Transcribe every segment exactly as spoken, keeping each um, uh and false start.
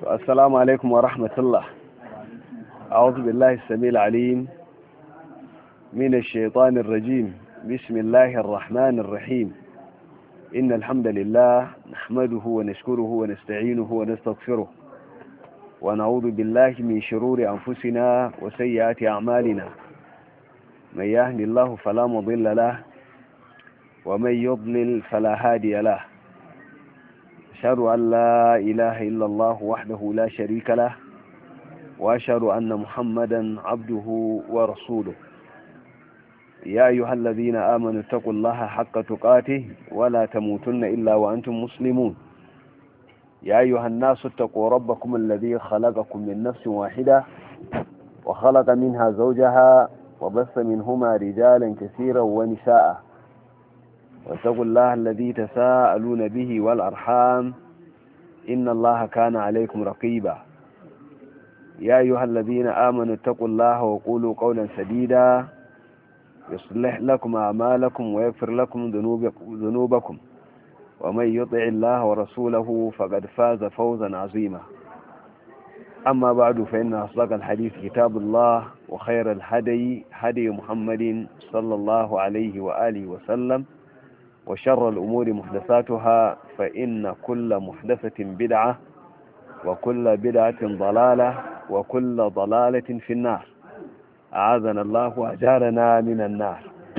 السلام عليكم ورحمة الله. أعوذ بالله السميع العليم من الشيطان الرجيم. بسم الله الرحمن الرحيم. إن الحمد لله نحمده ونشكره ونستعينه ونستغفره ونعوذ بالله من شرور أنفسنا وسيئات أعمالنا. من يهد الله فلا مضل له ومن يضلل فلا هادي له. أشهد أن لا إله إلا الله وحده لا شريك له وأشهد أن محمدا عبده ورسوله. يا أيها الذين آمنوا اتقوا الله حق تقاته ولا تموتن إلا وأنتم مسلمون. يا أيها الناس اتقوا ربكم الذي خلقكم من نفس واحدة وخلق منها زوجها وبث منهما رجالا كثيرا ونساء واتقوا الله الذي تساءلون به والأرحام إن الله كان عليكم رقيبا. يا أيها الذين آمنوا اتقوا الله وقولوا قولا سديدا يصلح لكم أعمالكم ويغفر لكم ذنوبكم ومن يطع الله ورسوله فقد فاز فوزا عظيما. أما بعد فإن أصدق الحديث كتاب الله وخير الهدي هدي محمد صلى الله عليه وآله وسلم وشر الأمور محدثاتها فإن كل محدثة بدعة وكل بدعة ضلالة وكل ضلالة في النار. أعاذنا الله وأجارنا من النار.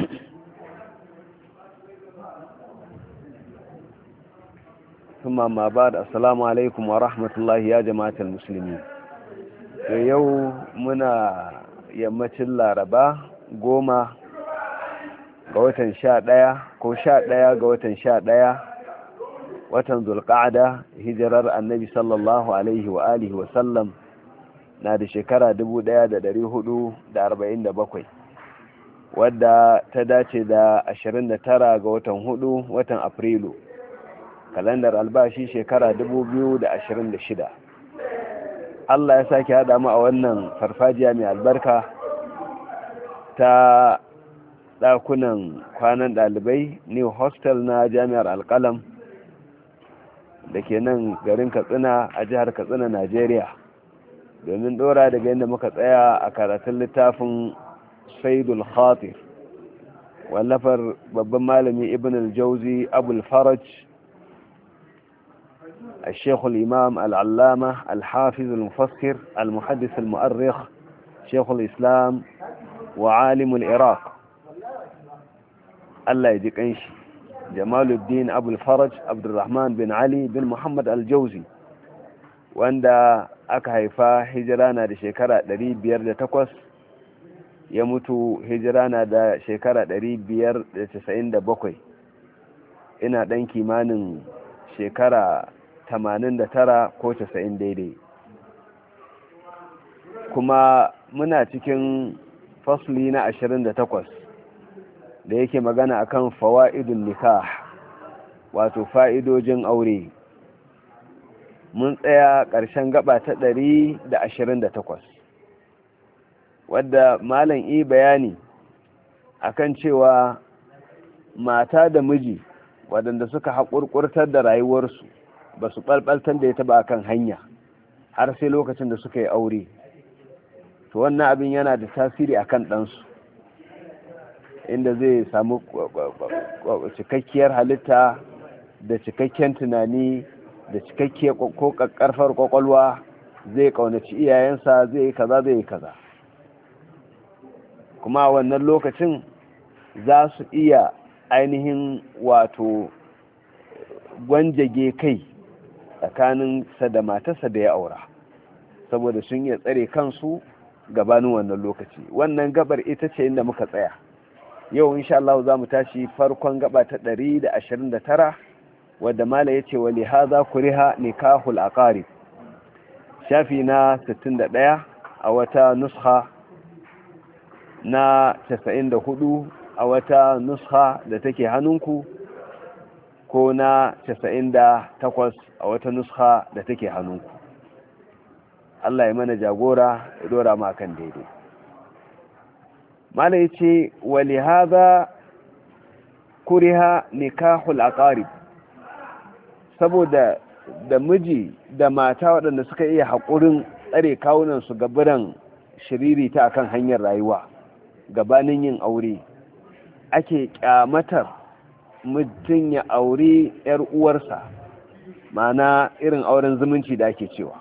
ثم ما بعد السلام عليكم ورحمة الله يا جماعة المسلمين. يوم منا يمتل الربا قوما ga watan sha ɗaya ko sha ɗaya ga watan sha ɗaya watan zulƙa'ada hijirar annabi sallallahu alaihi wa alihi wa sallam na da shekara dubu ɗaya da ɗari hudu da arba'in da bakwai wadda ta dace da ashirin da tara ga watan hudu watan afrilu kalandar albashi shekara dubu biyu da ashirin da shida. Allah ya sake haɗa mu a wannan farfajiya mai albarka ta ɗakunan kwanan ɗalibai new hostel na jami'ar alƙalam da ke nan garin katsina a jihar katsina najeriya domin ɗora daga yadda muka tsaya a karatun littafin saidul khatir wallafar babban malami ibn al-jauzi abul faraj الشيخ الإمام العلامة الحافظ المفسر المحدث المؤرخ شيخ الإسلام وعالم العراق Allah ya ji kanshi Jamaluddin Abul Faraj Abdulrahman bin Ali bin Muhammad Al-Jauzi wanda aka haifa hijira na da shekara ɗari biyar da takwas ya mutu hijira na da shekara ɗari biyar da casa'in da bakwai ina ɗan kimanin shekara tamanin da tara ko casa'in daidai kuma muna cikin fasli na ashirin da takwas da yake magana akan fawaidun nikah wato fa'idojin aure. Mun tsaya ƙarshen gaba ta ɗari da ashirin da takwas wadda malam yi bayani akan cewa mata da miji waɗanda suka haƙurƙurtar da rayuwarsu ba su ɓalɓaltar da ya taɓa akan hanya har sai lokacin da suka yi aure, to wannan abin yana da tasiri akan ɗansu inda zai samu cikakkiyar halitta da cikakken tunani da cikakkiyar ko karfar kwakwalwa, zai kaunaci iyayensa, zai yi kaza zai yi kaza, kuma wannan lokacin za su iya ainihin wato gwanjage kai tsakanin sa da matarsa da ya aura saboda sun iya tsare kansu gabanin wannan lokaci. Wannan gabar ita ce inda muka tsaya. Yau insha Allah za mu tashi farkon gaba ta ɗari da ashirin da tara wadda mala yace wa li hadha kuriha nikahul aqarib, shafi na sittin da ɗaya a wata nuskha na casa'in da hudu a wata nuskha da take hannunku ko na casa'in da takwas a wata nuskha da take hannunku. Allah ya mana jagora ya dora mu akan daidai. mala yace wali hadha kuriha nikahul aqarib, saboda da miji da mata waɗanda suka iya haƙurin tsare kawunansu gaburan shiriri ta akan hanyar rayuwa gabanin yin aure ake kyamatar mutum ya aure 'yar uwarsa, ma'ana irin auren zumunci da ake cewa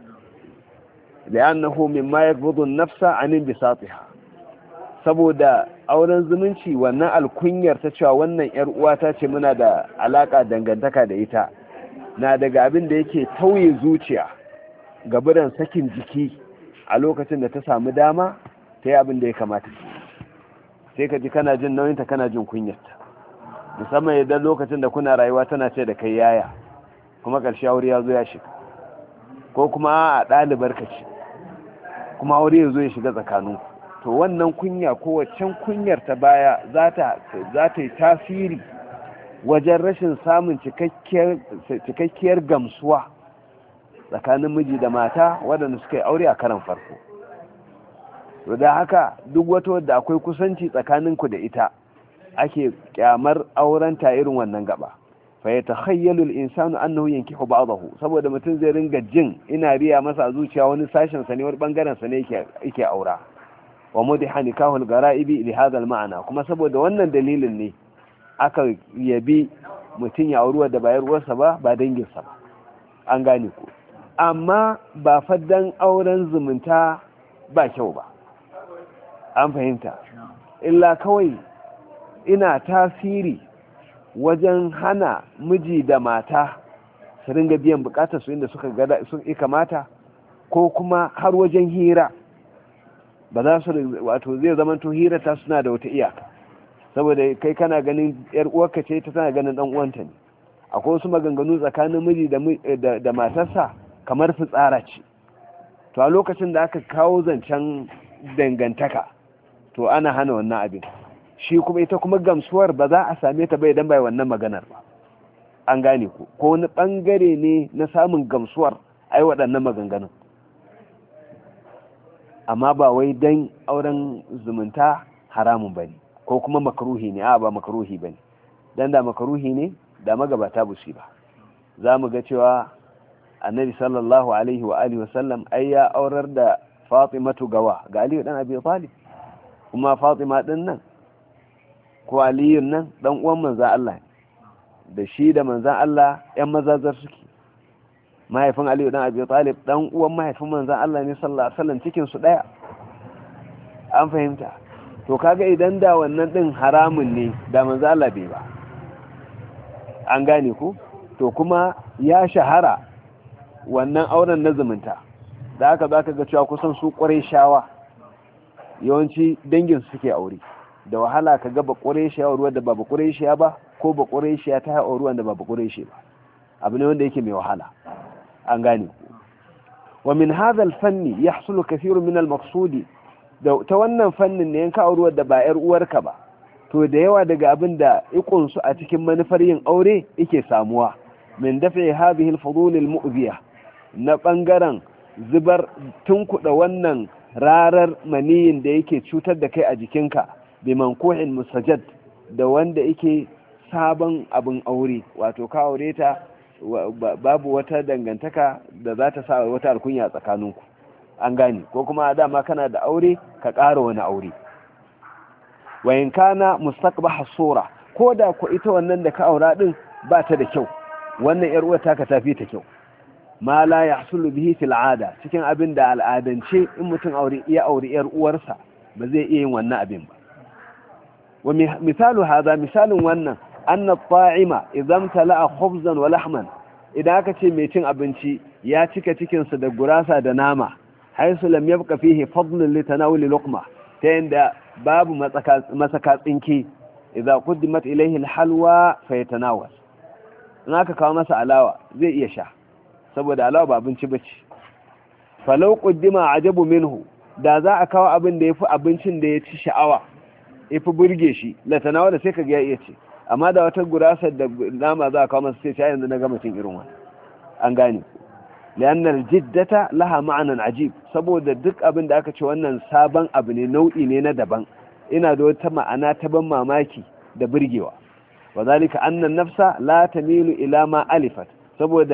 li'annahu mimma yaghuddu an-nafsa 'an inbisatiha, saboda auren zumunci wannan alkunyar ta cewa wannan 'yar uwata ce muna da alaka dangantaka da ita na daga abin da yake tauye zuciya gaburan sakin jiki a lokacin da ta samu dama ta yi abin da ya kamata sai ka ji kana jin nauyinta kana jin kunyarta, musamman idan lokacin da kuna rayuwa tana ce da kai yaya kuma ƙarshe aure ya zo ya shiga, ko kuma a ɗalibar ka ce kuma aure ya zo ya shiga tsakaninku, to wannan kunya ko waccan kunyar ta baya za ta yi tasiri wajen rashin samun cikakkiyar gamsuwa tsakanin miji da mata waɗanda suka yi aure a karan farko. to da haka duk wata wadda akwai kusanci tsakaninku da ita ake kyamar aurenta irin wannan gaba. fa ya takhayyalu al-insanu annahu yankihu ba'dahu, saboda mutum zai ringa jin ina riya masa a zuciya wani sashen sa ne wani bangaren sa ne yake yake aura. wa mudiha nikahu al-gara'ibi li hadha al-ma'na, kuma saboda wannan dalilin ne aka yabi mutum ya auri da bayar uwarsa ba ba dangin sa ba, an gane ku. amma ba faddan auren zumunta ba kyau ba, an fahimta, illa kawai ina tasiri wajen hana miji da mata su ringa biyan bukatar su inda suka gada sun kamata, ko kuma har wajen hira ba za su, wato zai zamanto hira ta suna da wata iyaka, saboda kai kana ganin yar uwarka ce ta tana ganin dan uwanta ne. akwai wasu maganganu tsakanin miji da da matarsa kamar fitsara ce, to a lokacin da aka kawo zancen dangantaka to ana hana wannan abin, shi kuma ita kuma gamsuwar ba za a same ta bai dan bai wannan maganar ba, an gane ku, ko wani bangare ne na samun gamsuwar ai waɗannan maganganun, amma ba wai dan auren zumunta haramun bane ko kuma makruhi ne, a ba makruhi bane, dan da makruhi ne da magabata bu shi ba. za mu ga cewa annabi sallallahu alaihi wa alihi wasallam ai ya aurar da Fatimatu gawa ga Ali dan Abi Talib, kuma Fatima din nan ko Aliyu nan dan uwan manzon Allah da shi da manzon Allah ƴan mazazar suke. mahaifin Aliyu dan Abi Talib dan uwan mahaifin manzon Allah ne sallallahu alaihi wasallam, cikin su daya, an fahimta. to kaga idan da wannan din haramun ne da manzon Allah bai ba, an gane ku. to kuma ya shahara wannan auren na zumunta da aka za ka ga cewa kusan su ƙwarai shawa yawanci dangin suke aure, da wahala ka ga ba ƙwarai shawa ruwa da ba ba ƙwarai shawa ba, ko ba ƙwarai shawa ta haɗa ruwan da ba ba ƙwarai shawa ba, abu ne wanda yake mai wahala, an gane ku. wa min hadha al-fanni yahsulu kathirun min al-maqsudi, da ta wannan fannin ne yanka auruwar da ba yar uwarka ba, to da yawa daga abin da ikunsu a cikin manufar yin aure yake samuwa min dafi hadhihi al-fudul al-mu'dhiya, na bangaren zubar tunkuda wannan rarar maniyin da yake cutar da kai a jikinka bi mankuhin musajjad, da wanda yake sabon abin aure, wato ka aure ta babu wata dangantaka da za ta sa wata alkunya tsakaninku, an gane, ko kuma dama kana da aure ka ƙara wani aure. wayin kana mustaqbah sura, ko da ku ita wannan da ka aura din ba ta da kyau, wannan yar uwar taka tafi ta kyau. ma la yahsulu bihi fil ada, cikin abin da al'adance in mutum aure iya aure yar uwarsa ba zai iya yin wannan abin ba. wa misalu hada, misalin wannan anna at-ta'ima idan tala'a khubzan wa lahman, idan aka ce mai cin abinci ya cika cikin sa da gurasa da nama, haisu lam yabqa fihi fadlun li tanawuli luqma, ta yanda babu masaka tsinki, idan quddimat ilayhi al-halwa fayatanawal, in aka kawo masa alawa zai iya sha, saboda alawa ba abinci bace. falau quddima ajabu minhu, da za a kawo abin da yafi abincin da ya ci sha'awa yafi burge shi, la tanawala sai kaga ya iya ce, amma da wata gurasar da nama za a kawo masa sai ya yanzu na gama cin irin wannan, an gane. li'annar jiddata laha ma'anan ajib, saboda duk abin da aka ce wannan sabon abu ne, nau'i ne na daban, ina da wata ma'ana ta ban mamaki da burgewa. wa zalika anna nafsa la tamilu ila ma alifat, saboda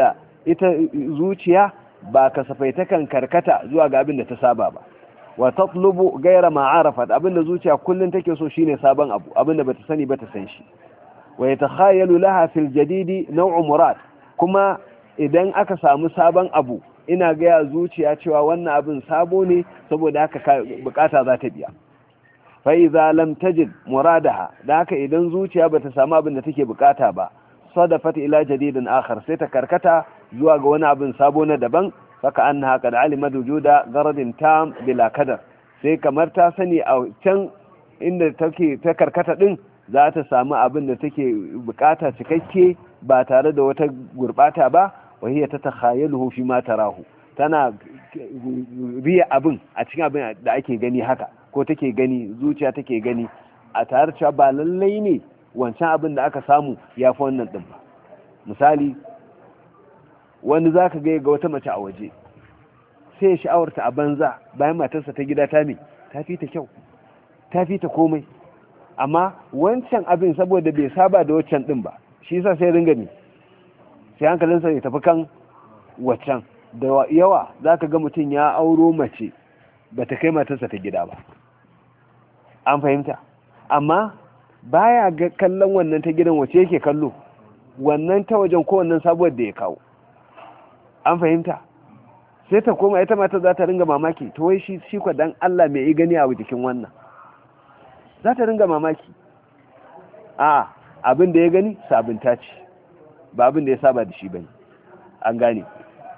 ita zuciya ba kasafai takan karkata zuwa ga abin da ta saba ba. wa tatlubu ghayra ma arafat, abin da zuciya kullun take so shine sabon abu, abin da bata sani ba ta san shi. wa yatakhayalu laha fil jadidi naw'u murad, kuma idan aka samu sabon abu ina ga zuciya cewa wannan abin sabo ne saboda haka bukata za ta biya. fa idza lam tajid muradaha, da haka idan zuciya bata samu abin da take bukata ba, sadafat ila jadidin akhar, sai ta karkata zuwa ga wani abin sabo na daban. faka annaha qad alimat wujuda gharadin tam bila kadar, sai kamar ta sani a can inda take ta karkata din za ta samu abin da take bukata cikakke ba tare da wata gurbata ba. wa hiya tatakhayaluhu fi ma tarahu, tana riya abin a cikin abin da ake gani haka, ko take gani, zuciya take gani, a tare cewa ba lallai ne wancan abin da aka samu ya fi wannan ɗin ba. misali, wani za ka ga wata mace a waje sai ya sha'awarta a banza bayan matarsa ta gida ta me ta fi ta kyau, ta fi ta komai, amma wancan abin saboda bai saba da waccan ɗin ba shi yasa sai ringa ne sai hankalinsa ya tafi kan waccan. da yawa za ka ga mutum ya auro mace ba ta kai matarsa ta gida ba, an fahimta, amma baya ga kallon wannan ta gidan wace yake kallo, wannan ta wajen ko wannan sabuwar da ya kawo, an fahimta. sai ta koma ita mata za ta ringa mamaki, to wai shi shi kwa dan Allah mai gani a jikin wannan, za ta ringa mamaki. a abin da ya gani sabunta ce, ba abin da ya saba da shi bane, an gane.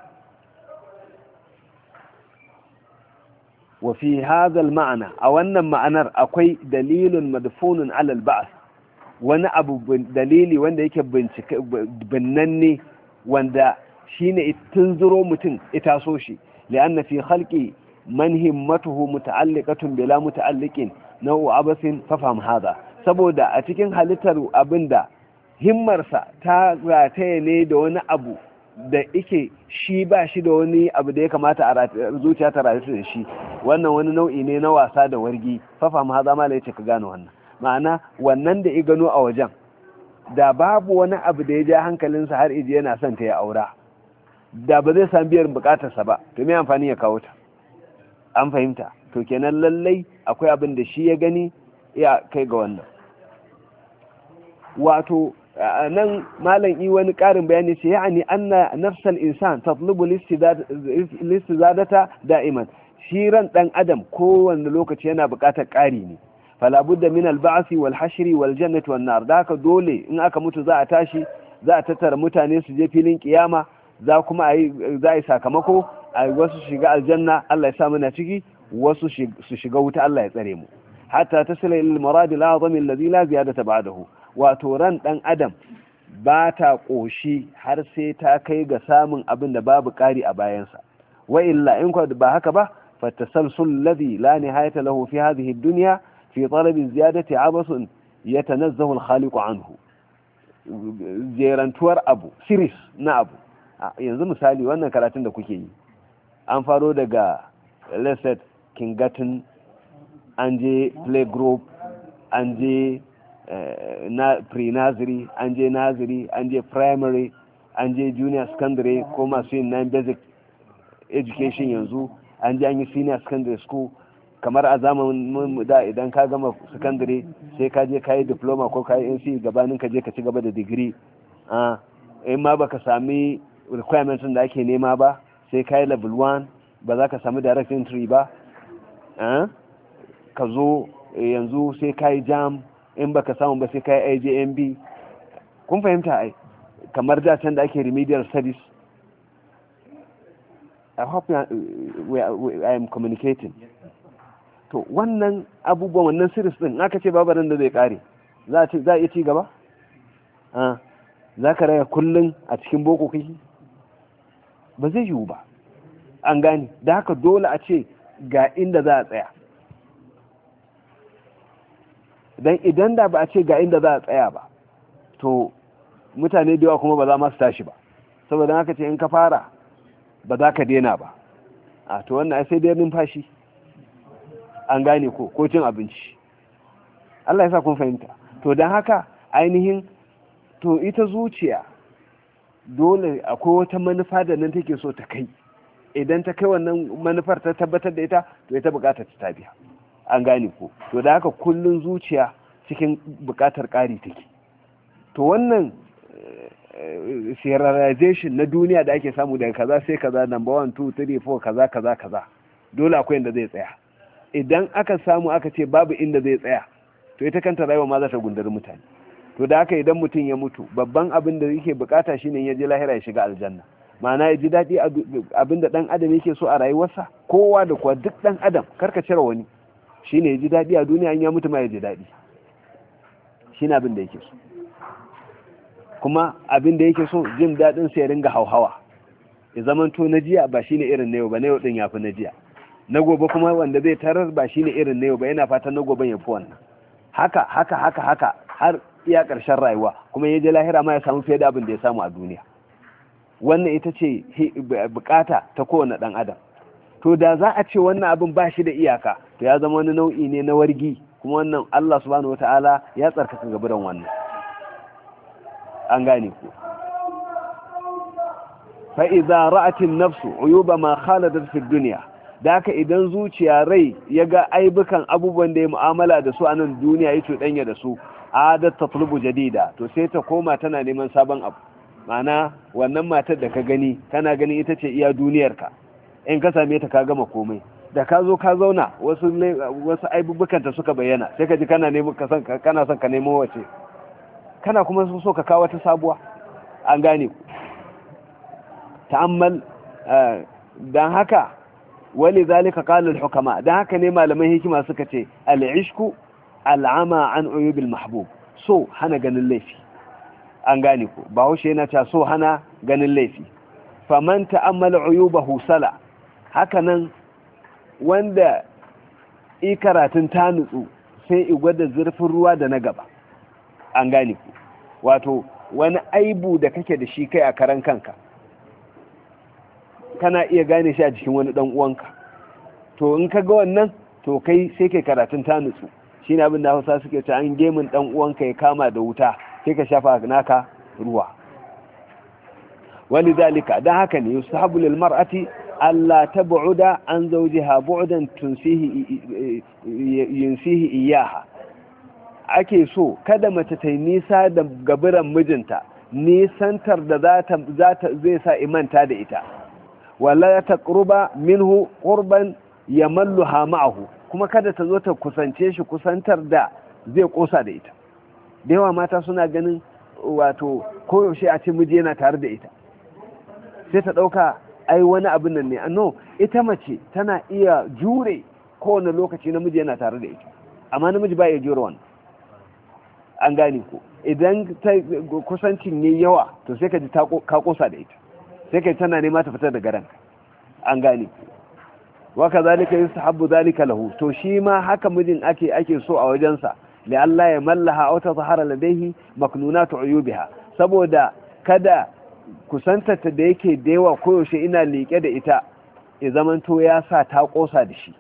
wa fi hadha al-ma'na, a wannan ma'anar akwai dalilun madfunun ala al-ba'th, wani abu dalili wanda yake bincike binnanne wanda shine tunzuro mutum ita so shi. li'anna fi khalqi man himmatuhu muta'alliqatun bila muta'alliqin nau'u abasin fafham hadha, saboda a cikin halittar abinda himmarsa ta rataye ne da wani abu da yake shi ba shi da wani abu da ya kamata a zuciya ta rayu da shi, wannan wani nau'i ne na wasa da wargi. fafham hadha ma la yace ka gano wannan, ma'ana wannan da ya gano a wajen da babu wani abu da ya ja hankalinsa har iji yana son ta ya aura, da ba zai san biyar bukatarsa ba, to me amfani ya kawo ta, an fahimta. to kenan lallai akwai abin da shi ya gani ya kai ga wannan. wato nan malam yi wani karin bayani ce, ya'ani anna nafsal insan tatlubu listizadata da'iman, shi ran dan adam kowanne lokaci yana bukatar ƙari ne. fala budda min al-ba'thi wal hashri wal jannati wan nar, da haka dole in aka mutu za a tashi, za a tattara mutane su je filin kiyama, za kuma a yi za a yi sakamako, a wasu shiga aljanna Allah ya sa muna ciki, wasu su shiga wuta Allah ya tsare mu. hatta tasila ila al-murad al-azam alladhi la ziyadata ba'dahu, wato ran dan adam ba ta koshi har sai ta kai ga samun abin da babu kari a bayansa. wa illa in ko ba haka ba, fatasalsul alladhi la nihayata lahu fi hadhihi ad-dunya fi talab ziyadati abasun yatanazzahu al-khaliq anhu. jerantuwar abu, series na abu. yanzu misali wannan karatun da kuke yi an faro daga lesset kingatin, an je playgroup, an je pre-nursery, an je nursery, an je primary, an je junior secondary ko masu yin nine basic education yanzu, an je an yi senior secondary school. kamar a zamanin da idan ka gama secondary sai ka je ka yi diploma ko ka yi N C gabanin ka je ka ci gaba da digiri. in ma baka sami requirements da ake nema ba sai ka yi level one, ba za ka sami direct entry ba. ka zo yanzu sai ka yi jam, in baka samu ba sai ka yi I J M B. kun fahimta ai, kamar da can da ake remedial studies. I hope I am communicating. to wannan abubuwan, wannan series din aka ce babaran da zai kare, za a za a iya ci gaba? za ka raya kullum a cikin boko kai? ba zai yiwu ba, an gane. da haka dole a ce ga inda za a tsaya, don idan da ba a ce ga inda za a tsaya ba, to mutane da yawa kuma ba za ma su tashi ba, saboda haka ce in ka fara ba za ka daina ba. a to wannan sai dai numfashi, an gane ko ko cin abinci. Allah ya sa kun fahimta. to don haka ainihin to ita zuciya dole akwai wata manufa da nan take so ta kai. Idan ta kai wannan manufar ta tabbatar da ita, to ita bukatar ta biya. An gane ko? To da haka kullun zuciya cikin bukatar ƙari take. To wannan serialization na duniya da ake samu daga kaza sai kaza, number one two three four kaza kaza kaza, dole akwai inda zai tsaya. Idan aka samu aka ce babu inda zai tsaya, to ita kanta rayuwa ma za ta gundari mutane. To da haka idan mutum ya mutu, babban abin da yake bukata shine ya je lahira ya shiga aljanna. Ma'ana ya ji daɗi abin da ɗan adam yake so a rayuwarsa, kowa da kuwa duk ɗan adam, karka cire wani, shine ya ji daɗi a duniya, in ya mutu ma ya ji daɗi. Shine abin da yake so. Kuma abin da yake so jin daɗin sa ya ringa hauhawa, ya zamanto na jiya ba shine irin na yau ba, na yau din yafi na jiya, na gobe kuma wanda zai tarar ba shine irin na yau ba, yana fatan na goben ya fi wannan. Haka haka haka haka har iya ƙarshen rayuwa, kuma ya je lahira ma ya samu fiye da abin da ya samu a duniya. Wannan ita ce bukata ta kowane ɗan adam. To da za a ce wannan abin ba shi da iyaka, to ya zama wani nau'i ne na wargi, kuma wannan Allah subhanahu wata'ala ya tsarkaka gaburan wannan. An gane ku. Fa'iza ra'atin nafsu uyuba ma khaladat fi duniya, da haka idan zuciya rai ya ga aibukan abubuwan da ya mu'amala da su a nan duniya ya cuɗanya da su, adat tatlubu jadida, to sai ta koma tana neman sabon abu. Ma'ana wannan matar da ka gani kana gani ita ce iya duniyarka, in ka same ta ka gama komai, da ka zo ka zauna wasu wasu aibubukanta suka bayyana, sai ka ji kana nemo ka san kana son ka nemo wace, kana kuma so ka kawo ta sabuwa. An gane ku. Ta'ammal, dan haka wali zalika qala al-hukama, dan haka ne malaman hikima suka ce al-ishku al'ama an uyubil mahbub, so hana ganin laifi. An gane ku. Bahaushe yana ta so hana ganin laifi. Faman ta'ammala uyubahu sala, haka nan wanda i karatun ta nutsu sai i gwada zurfin ruwa da na gaba. An gane ku. Wato wani aibu da kake da shi kai a karan kanka, kana iya gane shi a jikin wani dan uwanka. To in ka ga wannan, to kai sai kai karatun ta nutsu. Shine abin da Hausa suke ce an gemin dan uwanka ya kama da wuta, sai ka shafa naka ruwa. Walidhalika, dan haka ne yusahabu lil mar'ati alla tab'uda an zawjiha bu'dan tunsihi yunsihi iyaha. Ake so kada mace ta yi nisa da gaburan mijinta, nisantar da zata zata zai sa imanta da ita. Wala taqruba minhu qurban yamalluha ma'ahu, kuma kada ta zo ta kusance shi kusantar da zai kosa da ita. Da yawa mata suna ganin wato koyaushe a ce miji yana tare da ita, sai ta ɗauka ai wani abin nan ne. No, ita mace tana iya jure kowane lokaci namiji yana tare da ita, amma namiji ba ya jure wannan. An gane ko idan ta kusancin yayi yawa, to sai ka ji ka kosa da ita, sai kai tana nema ta fitar da garan. An gane ko wa kazalika yusahabbu zalika lahu, to shi ma haka mijin ake ake so a wajensa, li Allah ya mallaha aw tazhara ladayhi maknunatu uyubiha, saboda kada kusantarta da yake da yawa koyaushe ina liƙe da ita ya zamanto ya sa ta kosa da shi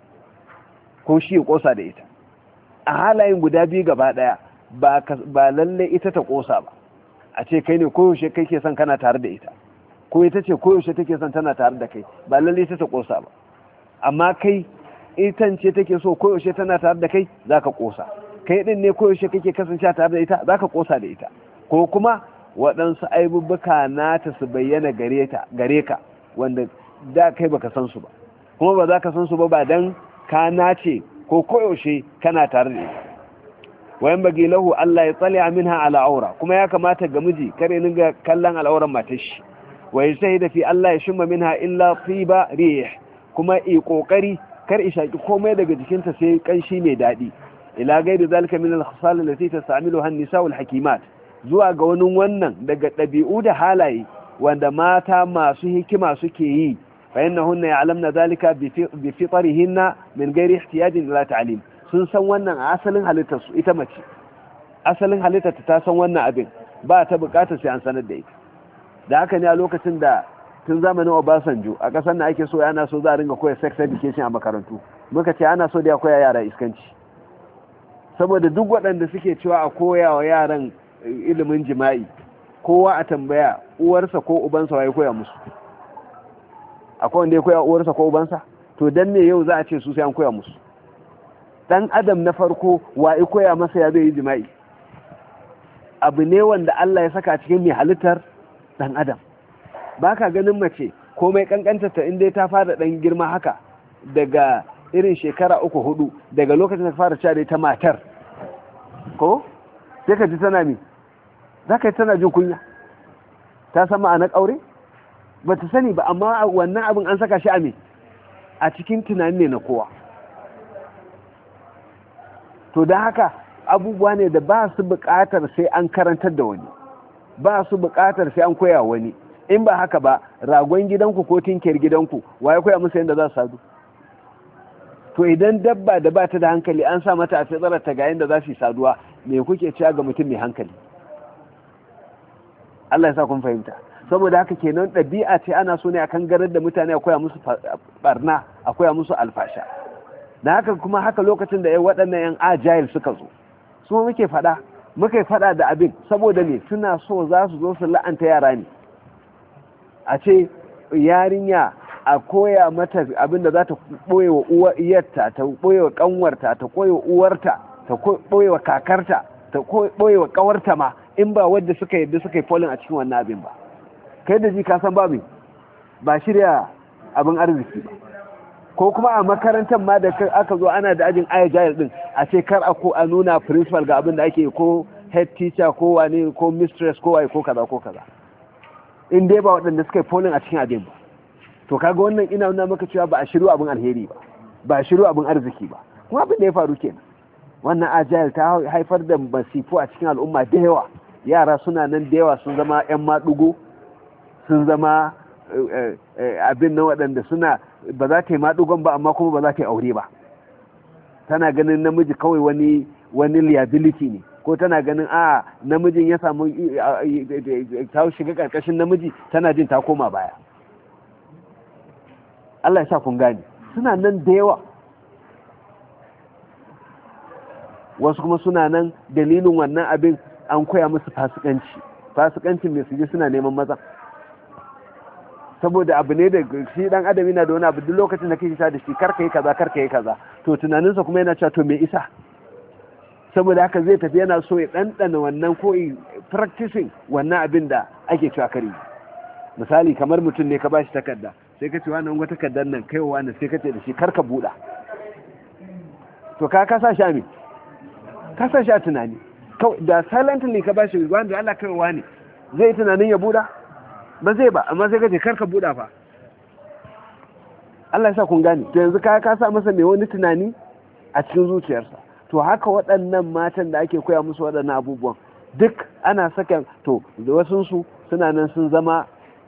ko shi ya kosa da ita. A halayen guda biyu gaba daya ba ba lalle ita ta kosa ba, a ce kai ne koyaushe kai ke son kana tare da ita, ko ita ce koyaushe take son tana tare da kai, ba lalle ita ta kosa ba. Amma kai itan ce take so koyaushe tana tare da kai, zaka kosa. Kai din ne koyaushe kake kasancewa tare da ita, zaka kosa da ita. Ko kuma waɗansu aibubbuka nata su bayyana gare ta gare ka wanda da kai baka san su ba, kuma ba za ka san su ba ba dan ka nace ko koyaushe kana tare da ita. wayan bagi lahu Allah ya tsali minha ala aura, kuma ya kamata ga miji kare ninga kallon al'auran matar shi. wa yajtahida fi Allah ya shimma minha illa tiba rih, kuma i kokari kar i shaki komai daga jikinta sai kanshi mai dadi. ila gairi zalika min al-khisal allati tasta'miluha an-nisa wal-hakimat, zuwa ga wani wannan daga dabi'u da halaye wanda mata masu hikima suke yi. fa innahunna ya'lamna zalika bi fitrihinna min gairi ihtiyajin ila ta'lim, sun san wannan a asalin halittar su. Ita mace asalin halittar ta san wannan abin, ba ta bukatar sai an sanar da ita. da haka ne a lokacin da tun zamanin Obasanjo a kasar na ake so ana so za a ringa koya sex education a makarantu, muka ce ana so da ya koya yara iskanci, saboda duk waɗanda suke cewa a koya wa yaran ilimin jima'i kowa a tambaya uwarsa ko ubansa waye koya musu? Akwai wanda ya koya uwarsa ko ubansa? To dan me yau za a ce su sai an koya musu? Dan adam na farko waye koya masa ya zai yi jima'i? Abu ne wanda Allah ya saka cikin mai halittar dan adam. Baka ganin mace komai kankanta ta inda ta fara dan girma haka daga irin shekara uku hudu daga lokacin da ta fara cewa ta matar ko sai ka ji tana mi za ka yi tana jin kunya ta san ma'anar aure ba ta sani ba, amma wannan abin an saka shi a me a cikin tunani ne na kowa. To don haka abubuwa ne da ba su buƙatar sai an karantar da wani, ba su buƙatar sai an koya wani. In ba haka ba ragon gidanku ko tinkiyar gidanku waye koya musu yadda za su sadu? To idan dabba da ba ta da hankali an sa mata a fitsarar ta ga yadda za su yi saduwa, me kuke cewa ga mutum mai hankali? Allah ya sa kun fahimta. Saboda haka kenan ɗabi'a ce ana so ne akan garar da mutane a koya musu barna, a koya musu alfasha. Da haka kuma haka lokacin da waɗannan yan agile suka zo su muke faɗa muke faɗa da abin saboda ne suna so za su zo su la'anta yara ne. A ce yarinya a koya mata abin da za ta ɓoye wa uwarta, ta ɓoye wa ƙanwarta, ta ɓoye wa uwarta, ta ɓoye wa kakarta, ta ɓoye wa ƙawarta ma, in ba wadda suka yadda suka yi folin a cikin wannan abin ba. Kai da ji ka san babu ba shirya abin arziki ba. Ko kuma a makarantar ma da aka zo ana da ajin agile din a ce kar a ko a nuna principal ga abin da ake, ko head teacher ko wane ko mistress ko waye ko kaza ko kaza, in dai ba waɗanda suka yi polling a cikin abin ba. To kaga wannan ina nuna maka cewa ba a shiru abin alheri ba, ba a shiru abin arziki ba. Kuma abin da ya faru kenan, wannan agile ta haifar da masifu a cikin al'umma da yawa. Yara suna nan da yawa sun zama 'yan maɗugo, sun zama abin na waɗanda suna ba za ta yi maɗugon ba amma kuma ba za ta yi aure ba. Tana ganin namiji kawai wani wani liability ne, ko tana ganin a namijin ya samu ta shiga ƙarƙashin namiji tana jin ta koma baya. Allah ya sa kun gane, suna nan da yawa. Wasu kuma suna nan dalilin wannan abin an koya musu fasikanci, fasikancin mai suje suna neman maza. Saboda abu ne da shi dan adam yana da wani abu, duk lokacin da kake sha da shi karka yi kaza karka yi kaza, to tunaninsa kuma yana cewa to me isa. Saboda haka zai tafi yana so ya ɗanɗana wannan ko practicing wannan abin da ake cewa kare. Misali kamar mutum ne ka bashi takarda, sai ka ce wannan wata takardar nan kai wa wannan, sai ka ce da shi karka buɗa. To ka kasa shi me? Ka sa shi a tunani. Da silently ka bashi wanda Allah kai wa ne, zai tunanin ya buɗa? Ba zai ba, amma sai ka ce karka buɗa fa. Allah ya sa kun gane. To yanzu ka ka sa masa mai wani tunani a cikin zuciyarsa. To haka waɗannan matan da ake koya musu waɗannan abubuwan duk ana saka, to da wasunsu suna nan sun zama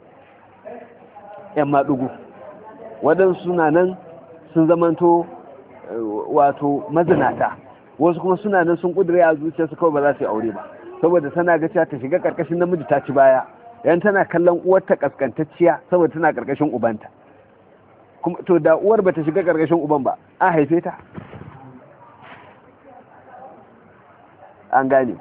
‘yan maɗugu, waɗansu suna nan sun zamanto wato mazinata, wasu kuma suna nan sun ƙudure a zuciyarsu kawai ba za su yi aure ba, saboda tana ga cewa ta shiga ƙarƙashin namiji ta ci baya, yan tana kallon uwarta ƙasƙantacciya saboda tana ƙarƙashin ubanta. To da uwar ba ta shiga ƙarƙashin uban ba, a haife ta. An gane.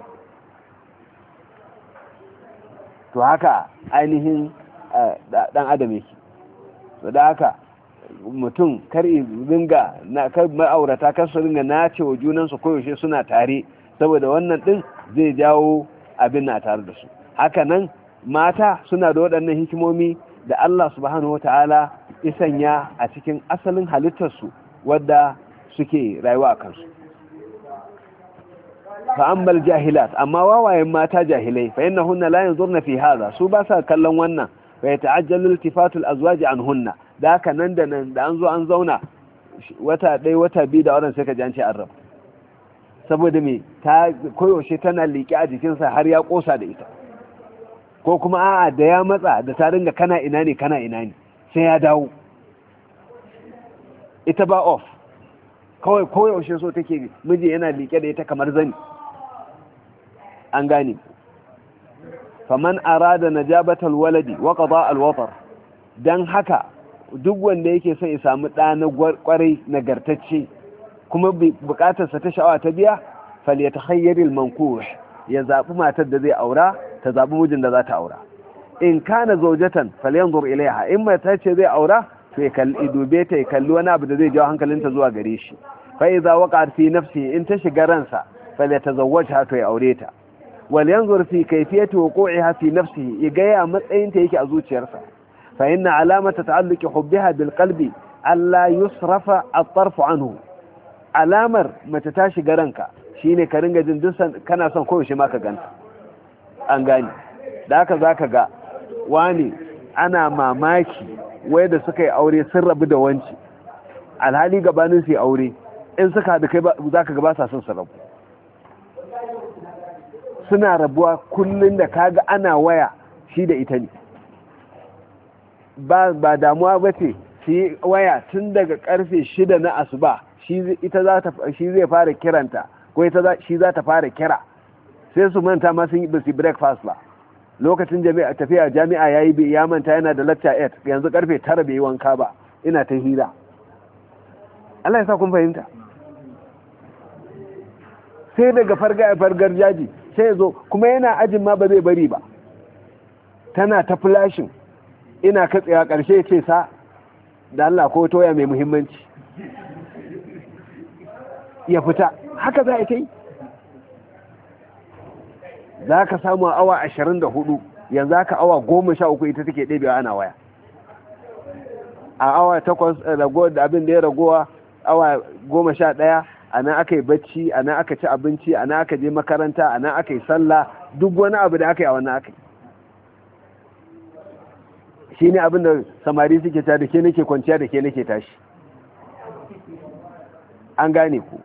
To haka ainihin dan adam yake. To da haka mutum kar ringa na kar ma'aurata kar su ringa nace wa junansu koyaushe suna tare, saboda wannan din zai jawo abin na tare da su. Haka nan mata suna da waɗannan hikimomi da Allah subhanahu wata'ala ya sanya a cikin asalin halittarsu wadda suke rayuwa a kansu. fa'ammal jahilat, amma wawayen mata jahilai fa innahunna la yanzurna fi hadha, su ba sa kallon wannan, fa yata'ajjalu iltifatul azwaji anhunna. Da haka nan da nan da an zo an zauna wata ɗaya wata biyu da wannan sai ka ji an ce an rabu, saboda me ta koyaushe tana liƙe a jikinsa har ya ƙosa da ita, ko kuma a'a da ya matsa da ta ringa kana ina ne kana ina ne sai ya dawo, ita ba off kawai koyaushe so take miji yana liƙe da ita kamar zani. An gane. Faman arada najabatal waladi wa qada al watar, dan haka duk wanda yake son ya samu ɗa na kwarai nagartacce kuma bukatar sa ta sha'awa ta biya, falyatakhayyar al mankuh, ya zaɓi matar da zai aura ta zaɓi mijin da za ta aura. In kana zaujatan falyanzur ilaiha, in mata ce zai aura to ya kalli dube ta, ya kalli wani abu da zai jawo hankalinta zuwa gare shi. Fa idza waqa'at fi nafsihi, in ta shiga ransa falyatazawwajha, to ya aure ta. Wal yanzur fi kayfiyati wuqu'iha fi nafsihi, ya ga ya matsayin ta yake a zuciyarsa. Fa inna alamata ta'alluqi hubbiha bil qalbi alla yusrafa at-tarfu anhu. Alamar mace ta shiga ranka shine ka ringa jin dusan kana son koyaushe ma ka ganta. An gani da haka zaka ga wani ana mamaki wai da suka yi aure sun rabu da wanci, alhali gabanin su yi aure in suka haɗu kai zaka ga ba sa son su rabu, suna rabuwa kullun da kaga ana waya shi da ita ne. ba ba damuwa bace shi waya tun daga karfe shida na asuba, shi ita za ta shi zai fara kiranta ko ita za shi za ta fara kira, sai su manta ma sun yi bisi breakfast ba. Lokacin jami'a tafiya jami'a yayi ya manta yana da lecture eight, yanzu karfe tara bai yi wanka ba, ina ta hira. Allah ya sa kun fahimta. Sai daga farga fargar jaji sai zo kuma yana ajin ma ba zai bari ba, tana ta flashing, ina katsewa karshe ce sa da Allah ko toya mai muhimmanci ya fita. Haka za a yi, za ka samu awa ashirin da hudu, yanzu haka awa goma sha uku ita take ɗabewa ana waya. A awa takwas rago da abin da ya ragowa awa goma sha ɗaya a nan aka yi bacci, a nan aka ci abinci, a nan aka je makaranta, a nan aka yi sallah, duk wani abu da aka yi a wannan aka yi. Shi ne abin da samari suke ta da ke nake kwanciya da ke nake tashi. An gane ku.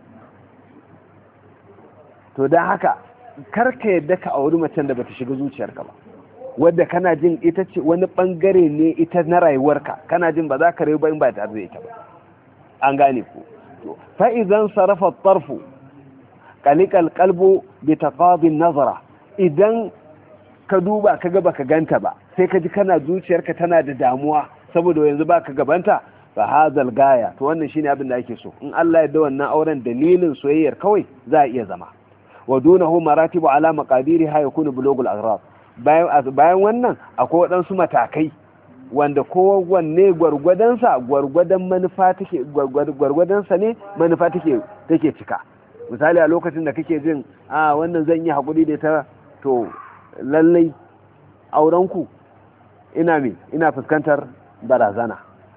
To don haka karka yadda ka auri macen da bata shiga zuciyarka ba, wadda kana jin ita ce wani bangare ne ita na rayuwarka, kana jin ba za ka rayu ba in ba tare da ita ba. An gane ku. Fa idan sarafa tarfu qalikal qalbu bi taqabi nazara, idan ka duba ka ga baka ganta ba sai ka ji kana zuciyarka tana da damuwa saboda yanzu baka gabanta, fa hadal gaya, to wannan shine abin da ake so. In Allah ya da wannan auren dalilin soyayyar kawai za a iya zama. Wa dunahu maratibu ala maqadiriha yakunu bulugul aghrab, bayan bayan wannan akwai wadansu matakai wanda kowanne gwargwadon sa gwargwadon manufa take gwargwadon sa ne manufa take take cika. Misali a lokacin da kake jin a wannan zan yi hakuri da ta, to lallai auren ku ina me ina fuskantar barazana.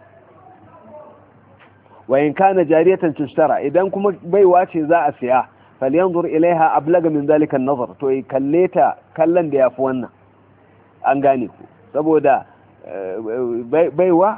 Wa in kana jariyatan tushtara, idan kuma baiwa ce za a siya, falyanzur ilaiha ablaga min zalika an-nazar, to yi kalle ta kallon da yafi wannan. An gane ku, saboda baiwa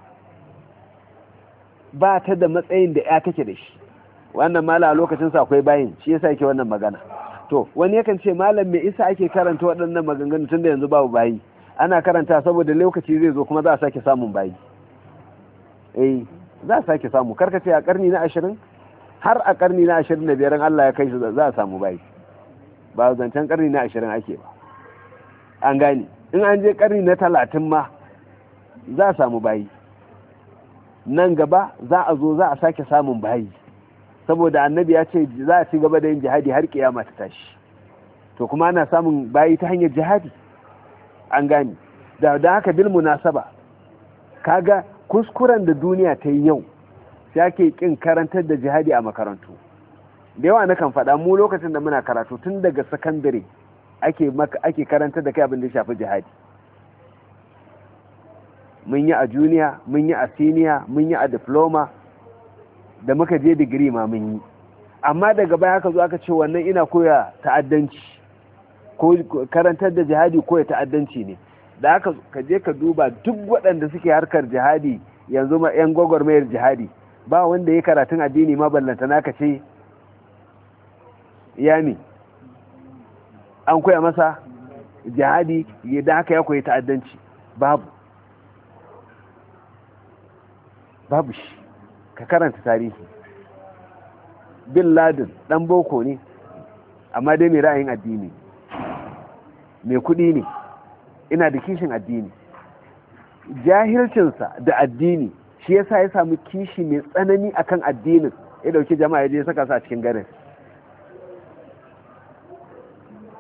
ba ta da matsayin da ya take da shi. Wannan mala a lokacin sa akwai bayin, shi yasa yake wannan magana. To wani yakan ce malam me isa ake karanta waɗannan maganganu tunda yanzu babu bayi? Ana karanta saboda lokaci zai zo kuma za a sake samun bayi. Eh za a sake samu, karkace a karni na ashirin har a karni na ashirin da biyar Allah ya kai shi za a samu bayi, ba zancen karni na ashirin ake ba. An gani in an je karni na talatin ma za a samu bayi, nan gaba za a zo za a sake samun bayi, saboda annabi ya ce za a ci gaba da yin jihadi har kiyama ta tashi. To kuma ana samun bayi ta hanyar jihadi. An gani da da haka bil munasaba, kaga kuskuren da duniya ta yi yau sai ake kin karantar da jihadi a makarantu. Da yawa na kan faɗa mu lokacin da muna karatu tun daga sakandare ake ake karantar da kai abin da ya shafi jihadi. Mun yi a junior, mun yi a senior, mun yi a diploma, da muka je digiri ma mun yi. Amma daga baya aka zo aka ce wannan ina koya ta'addanci, ko karantar da jihadi koya ta'addanci ne. Da aka ka je ka duba duk waɗanda suke harkar jihadi yanzu ma yan gwagwarmayar jihadi, ba wanda ya karatun addini ma ballanta naka ce yani an koya masa jihadi yadda haka ya koyi ta'addanci. Babu babu shi. Ka karanta tarihi. Bin Laden dan boko ne amma dai mai ra'ayin addini, mai kuɗi ne, ina da kishin addini. Jahilcinsa da addini shi yasa ya samu kishi mai tsanani akan addinin, ya dauki jama'a ya je saka su a cikin garin.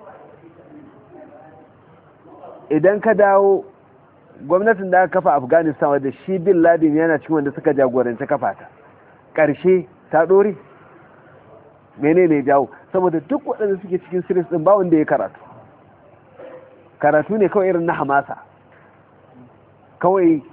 idan ka dawo gwamnatin da aka kafa Afghanistan wadda shi bin Laden yana cikin wanda suka jagoranci kafa ta ƙarshe ta ɗore menene jawo saboda duk waɗanda suke cikin siris ɗin ba wanda ya karatu karatu ne kawai irin na hamasa kawai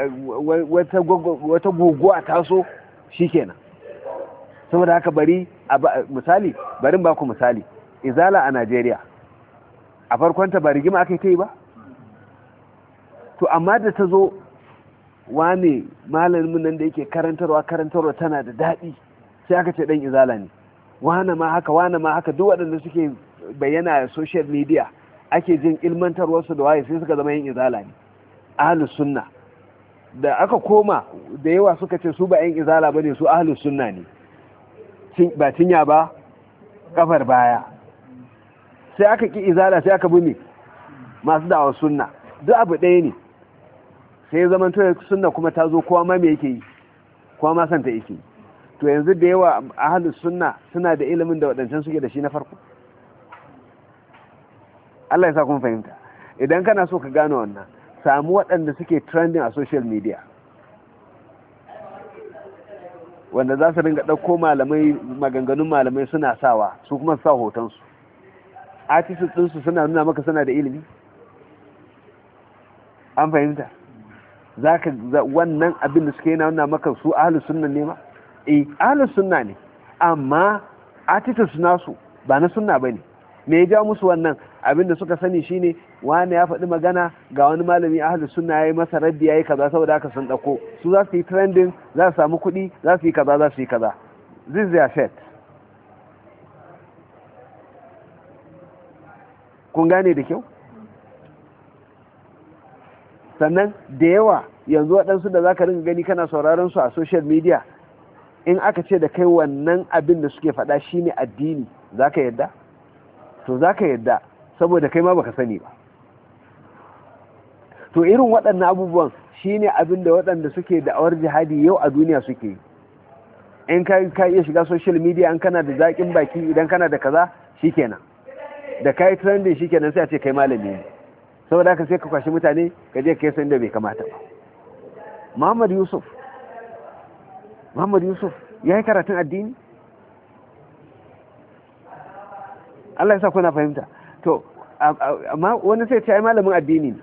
wata guguwa taso shikenan saboda haka bari misali barin baku misali izala a Najeriya a farkonta ba rigima aka yi ta yi ba to amma da ta zo wane malamin nan da yake karantarwa karantarwa tana da daɗi sai aka ce ɗan izala ne wane ma haka wane ma haka duk waɗanda suke bayyana a social media ake jin ilmantarwarsu da waye sai suka zama yin izala ne ahlus sunna da aka koma da yawa suka ce su ba yan izala bane su ahlus sunna ne ba cinya ba kafar baya sai aka ki izala sai aka bi masu da'awar sunna duk abu ɗaya ne sai zaman to sunna kuma ta zo kowa ma me yake yi kowa ma santa yake yi to yanzu da yawa ahlus sunna suna da ilimin da wadancan suke da shi na farko Allah ya sa kun fahimta idan kana so ka gano wannan samu waɗanda suke trending a social media wanda za su ringa ɗauko malamai maganganun malamai suna sawa su kuma sa hotonsu artists ɗinsu suna nuna maka suna da ilimi an fahimta za ka wannan abin da suke yana nuna maka su ahalus sunna ne ma eh ahalus sunna ne amma artists nasu ba na sunna ba ne me ya ja musu wannan abin da suka sani shine wani ya faɗi magana ga wani malami ahlus sunna yayi masa raddi yayi kaza saboda haka sun dauko su za su yi trending za su samu kuɗi za su yi kaza za su yi kaza this is their set kun gane da kyau sannan da yawa yanzu waɗansu da za ka ringa gani kana sauraron su a social media in aka ce da kai wannan abin da suke faɗa shine addini za ka yadda to za ka yadda saboda kai ma baka sani ba to irin waɗannan abubuwan shine abin da waɗanda suke da'awar jihadi yau a duniya suke yi in ka iya shiga social media an kana da zaƙin baki idan kana da kaza shikenan da kai trending shikenan sai a ce kai malami ne saboda haka sai ka kwashi mutane ka je kai san da bai kamata ba Muhammad Yusuf Muhammad Yusuf yayi karatun addini Allah ya sa kuna fahimta to amma wani sai ce ai malamin addini ne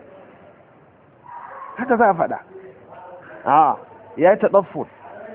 haka za a faɗa a ya yi taɗaffur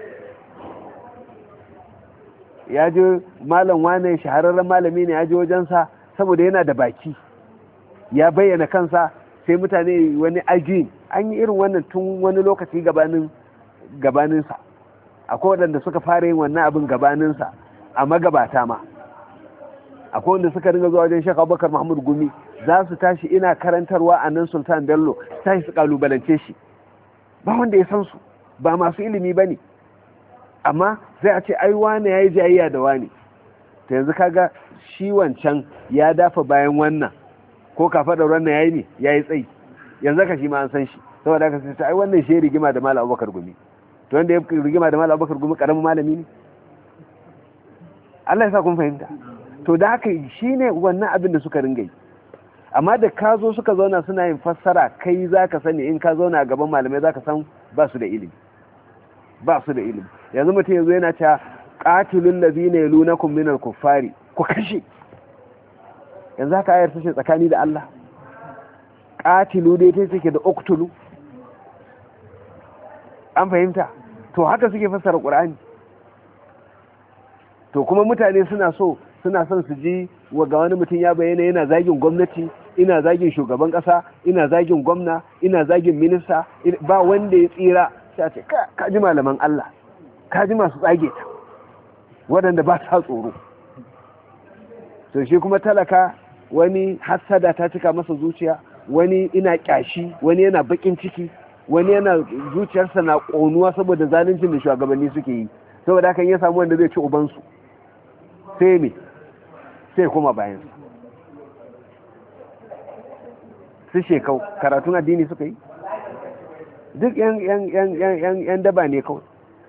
ya ji malam wane shahararren malami ne ya ji wajensa saboda yana da baki ya bayyana kansa sai mutane wani ajiyin an yi irin wannan tun wani lokaci gabaninsa akwai waɗanda suka fara yin wannan abin gabaninsa a magabata ma akwai wanda suka ringa zuwa wajen Sheikh Abubakar Mahmud Gumi za su tashi ina karantarwa a nan Sultan Bello tashi su kalubalance shi ba wanda ya san su ba masu ilimi bane amma sai a ce ai wani yayi jayayya da wani to yanzu kaga shi wancan ya dafa bayan wannan ko kafa da wannan yayi ne yayi tsayi yanzu ka shi ma an san shi saboda haka sai ai wannan shi rigima da Malam Abubakar Gumi to wanda ya rigima da Malam Abubakar Gumi karamin malami ne Allah ya sa kun fahimta to da haka shi ne wannan abin da suka ringa yi amma da ka zo suka zauna suna yin fassara kai za ka sani in ka zauna a gaban malamai za ka san ba su da ilimi ba su da ilimi yanzu mutum yanzu yana cewa qatilul ladina yalunakum minal kuffari ku kashe yanzu haka ayar tace tsakani da Allah qatilu dai ta take da uqtulu an fahimta to haka suke fassara Qur'ani to kuma mutane suna so suna son su ji wa ga wani mutum ya bayyana yana zagin gwamnati ina zagin shugaban kasa ina zagin gwamna ina zagin minista ba wanda ya tsira sai a ce ka ji malaman Allah ka ji masu tsage ta waɗanda ba sa tsoro to shi kuma talaka wani hassada ta cika masa zuciya wani ina kyashi wani yana bakin ciki wani yana zuciyarsa na ƙonuwa saboda zaluncin da shugabanni suke yi saboda hakan ya samu wanda zai ci ubansu sai me sai kuma bayan su shekau karatun addini suka yi duk yan daba ne kawai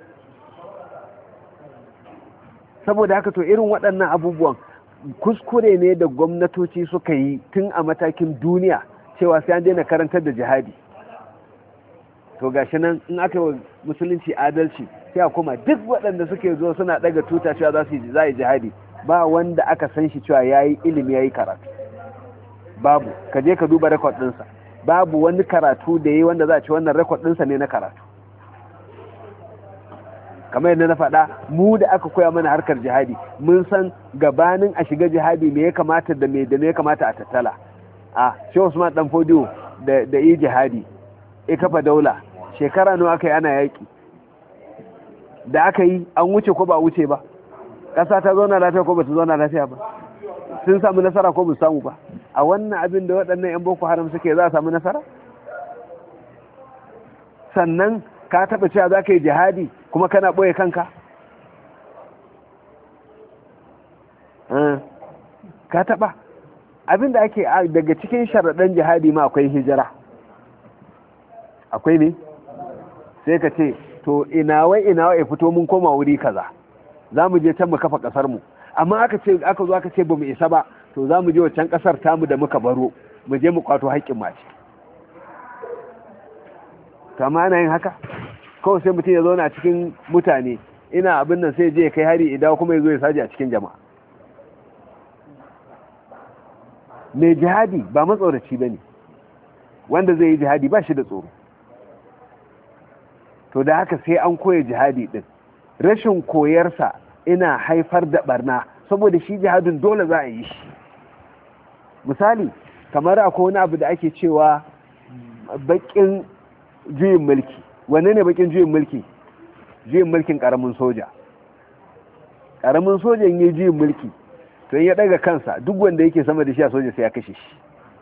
saboda haka to irin waɗannan abubuwan kuskure ne da gwamnatoci suka yi tun a matakin duniya cewa sai an daina karantar da jihadi. To gashi nan in aka yi musulunci adalci sai a koma duk waɗanda suke zo suna ɗaga tuta cewa za su yi za yi jihadi, ba wanda aka san shi cewa ya yi ilimi ya yi karatu, babu. Ka je ka duba rekod ɗinsa, babu wani karatu da yi wanda za a ci wannan rekod ɗinsa ne na karatu. Kamar yadda na faɗa, mu da aka koya mana harkar jihadi mun san gabanin a shiga jihadi me ya kamata da me da me ya kamata a tattala. A Shehu Usman Dan Fodiyo da da yi jihadi ya kafa daula, shekara nawa aka yi ana yaƙi, da aka yi an wuce ko ba wuce ba, ƙasa ta zauna lafiya ko ba ta zauna lafiya ba, sun samu nasara ko ba samu ba. A wannan abin da waɗannan 'yan Boko Haram suke za a samu nasara? Sannan ka taɓa cewa za ka yi jihadi kuma kana ɓoye kanka? Ka taɓa abin da ake daga cikin sharaɗin jihadi ma akwai hijira, akwai ne? Sai ka ce to inawai inawai ya fito mun koma wuri kaza, za mu je can mu kafa ƙasarmu, amma aka ce aka zo aka ce ba mu isa ba, to za mu je wancan ƙasar tamu da muka baro mu je mu kwato haƙƙin mace. To amma ana yin haka kawai sai mutum ya zauna a cikin mutane ina abin nan sai je kai hari idan kuma ya zo ya saje a cikin jama'a. Mai jihadi ba matsoraci ba ne, wanda zai yi jihadi ba shi da tsoro. To da haka sai an koya jihadi ɗin, rashin koyarsa ina haifar da barna, saboda shi jihadin dole za a yi shi. Misali kamar akwai wani abu da ake cewa bakin juyin mulki. Wanne ne bakin juyin mulki? Juyin mulkin karamin soja. Karamin sojan yi juyin mulki, to in ya daga kansa duk wanda yake sama da shi a soja sai ya kashe shi.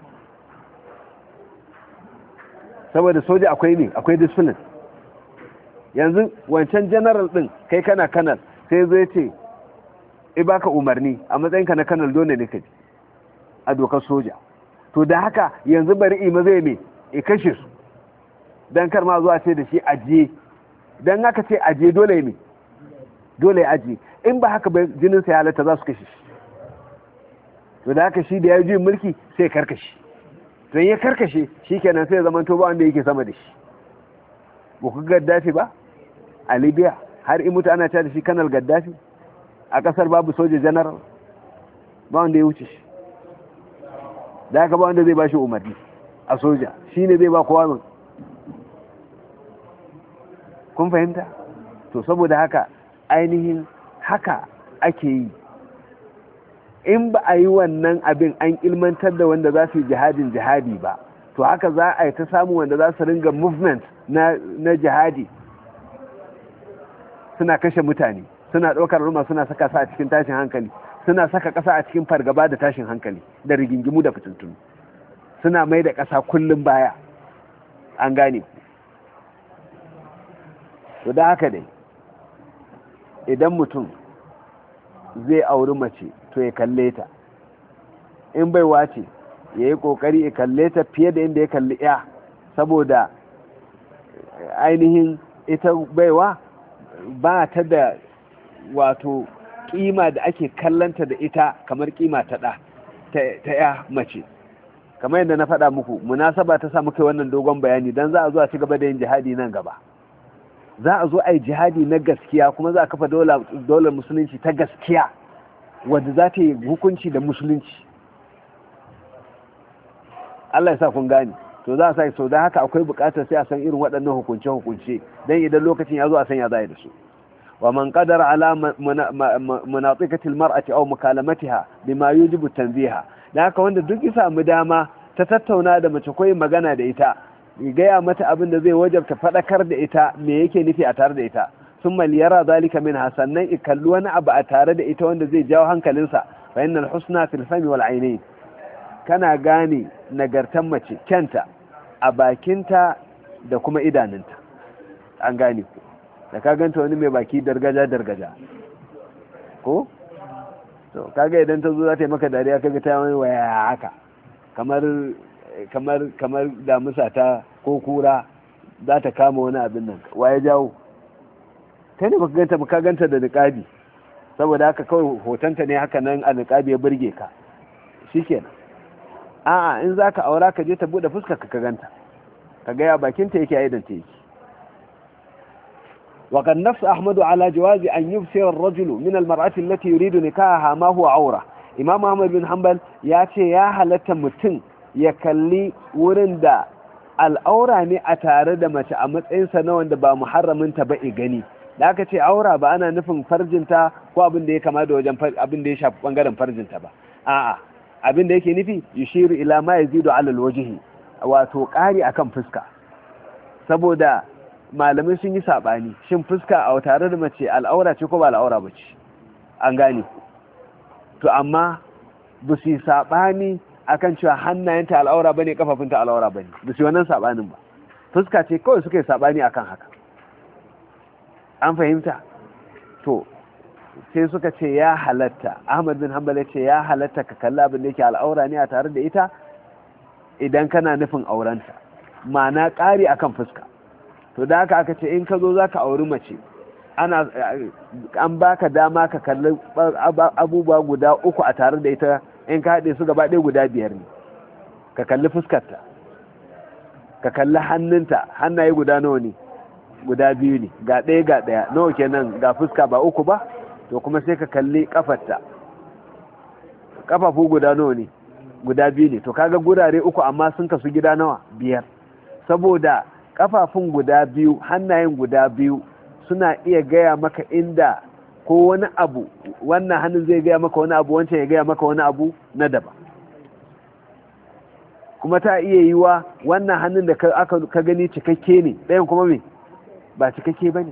Saboda soja akwai ne, akwai discipline. Yanzu wancan general din kai kana kanal sai zai ce i baka umarni a matsayinka na kanal dole ne kaji a dokar soja. To da haka yanzu bari ima zai me i kashe su dan kar ma zuwa ce da shi ajiye, dan haka ce ajiye dole ne, dole ya ajiye, in ba haka ba jinin sa ya halatta za su kashe shi. To da haka shi da ya ji mulki sai karkashe, to ya karkashe shikenan sai zaman to ba wanda yake sama da shi. Ba ku Gaddafi ba a Libya har in mutu ana ta da shi kanal Gaddafi, a kasar babu soja general, ba wanda ya wuce shi. Da haka ba wanda zai ba shi umarni a soja, shi ne zai ba kowa. Kun fahimta? To saboda haka ainihin haka ake yi. In ba a yi wannan abin an ilmantar da wanda za su yi jihadin jihadi ba, to haka za a yi ta samu wanda za su ringa movement na, na jihadi, suna kashe mutane, suna ɗaukar ruma, suna saka sa a cikin tashin hankali, suna saka ƙasa a cikin fargaba da tashin hankali da rigingimu da fitintunu, suna mai da ƙasa kullum baya. An gane. To da haka dai idan mutum zai auri mace to ya kalle ta, in baiwa ce ya yi ƙoƙari ya kalle ta fiye da inda ya kalli ya, saboda ainihin ita baiwa ba ta da wato ƙima da ake kallanta da ita kamar ƙima ta ɗa ta ya mace. Kamar yadda na faɗa muku, munasaba ta sa muka wannan dogon bayani don za a zo a ci gaba da yin jihadi nan gaba. Za a zo a yi jihadi na gaskiya, kuma za a kafa daular musulunci ta gaskiya wadda za ta yi hukunci da musulunci. Allah ya sa kun gane. To za a sa sau da haka akwai bukatar sai a san irin waɗannan hukunce-hukunce, don idan lokacin ya zo a sanya za a yi da su. wa man qadara ala munatiqatil mar'ati aw mukalamatiha bima yujibu tanziha. Da haka wanda duk ya samu dama ta tattauna da mace ko magana da ita, gaya mata abin da zai wajabta fadakar da ita me yake nufi a tare da ita, thumma liyara zalika minha, sannan ikallu wani abu a tare da ita wanda zai jawo hankalinsa, fa innal husna fil fami wal aynayn. Kana gane nagartan mace kyanta a bakinta da kuma idanunta. An gane ku da ka ganta wani mai baki dargaja dargaja ko to kaga idan ta zo za ta yi maka dariya kaga ta wani waya haka kamar kamar kamar damusa ta ko kura za ta kama wani abin nan, waye jawo kai ne baka ganta baka ganta da niqabi, saboda haka kawai hotonta ne haka nan a niqabi ya burge ka, shikenan. a'a in zaka aura ka je ta bude fuskar ka ka ganta ka ga ya bakin ta yake aidan ta yake وقد نص أحمد على جواز أن يبصر الرجل من المرأة التي يريد نكاحها ما هو عورة. إمام أحمد بن حنبل ياتي يا هلتا متن يكلي ورندا الأورا ني أتارد ما تعمد إنسا نوان دبا محرم تبعي غني da aka ce aura ba ana nufin farjinta ko abin da ya kama da wajen abin da ya shafi bangaren farjinta ba a'a abin da yake nufi yushiru ila ma yazidu ala alwajhi wato ƙari akan fuska saboda malamai sun yi sabani shin fuska a tare da mace al'aura ce ko ba al'aura ba ce an gane to amma ba su yi sabani akan cewa hannayenta al'aura bane kafafunta al'aura bane ba su yi wannan sabanin ba fuska ce kawai suka yi sabani akan haka an fahimta to sai suka ce ya halatta Ahmad bin Hanbal ya ce ya halatta ka kalla abin da yake al'aura ne a tare da ita idan kana nufin aurenta ma'ana ƙari akan fuska to da haka aka ce in ka zo zaka auri mace ana an baka dama ka kalli abubuwa guda uku a tare da ita in ka haɗe su gaba ɗaya guda biyar ne ka kalli fuskarta ka kalli hannunta hannaye guda nawa ne guda biyu ne ga ɗaya ga ɗaya nawa kenan ga fuska ba uku ba to kuma sai ka kalli kafarta kafafu guda nawa ne guda biyu ne to kaga gurare uku amma sun kasu gida nawa biyar saboda kafafun guda biyu hannayen guda biyu suna iya gaya maka inda ko wani abu wannan hannun zai gaya maka wani abu wancan ya gaya maka wani abu na daban kuma ta iya yiwa wannan hannun da ka gani cikakke ne ɗayan kuma me ba cikakke ba ne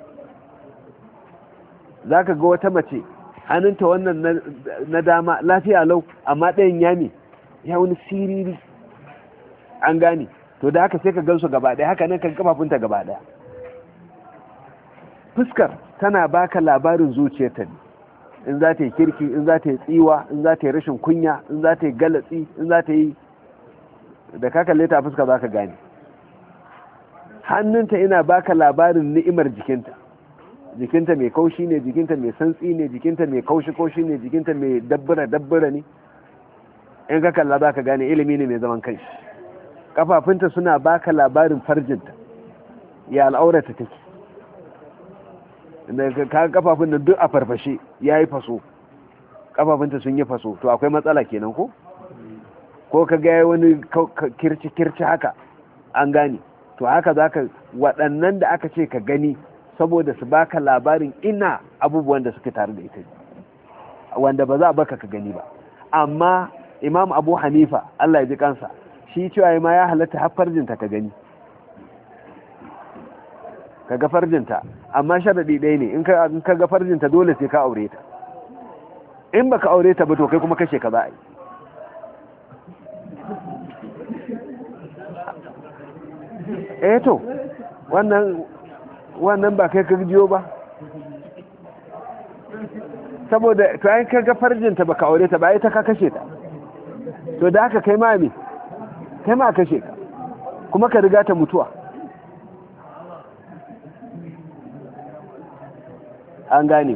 za ka ga wata mace hannunta wannan na dama lafiya lau amma ɗayan ya ne ya wani siriri an gane to da haka sai ka gansu gaba ɗaya haka nan kan kafafunta gaba ɗaya fuskar tana baka labarin zuciyarta ne in za ta yi kirki in za ta yi tsiwa in za ta yi rashin kunya in za ta yi galatsi in za ta yi da ka kalle ta fuska za ka gane hannunta ina baka labarin ni'imar jikinta jikinta mai kaushi ne jikinta mai santsi ne jikinta mai kaushi-kaushi ne jikinta mai dabbura-dabbura ne in ka kalla za ka gane ilimi ne mai zaman kanshi kafafunta suna baka labarin farjinta ya al'aurata take da ka kafafun da duk a farfashe ya yi faso kafafunta sun yi faso to akwai matsala kenan ko ko ka gaya wani kirci-kirci haka an gane to haka za ka waɗannan da aka ce ka gani saboda su baka labarin ina abubuwan da suke tare da ita wanda ba za a baka ka gani ba amma imam abu hanifa Allah ya ji kansa shi cewa ma ya halatta har farjinta ka gani ka ga farjinta amma sharaɗi ɗaya ne in ka ga farjinta dole sai ka aure ta in baka aure ta ba to kai kuma kashe ka za a yi eh to wannan wannan ba kai ka jiyo ba saboda to ai ka ga farjinta baka aure ta ba ai ta ka kashe ta to da haka kai ma me kai ma kashe ka kuma ka riga ta mutuwa an gane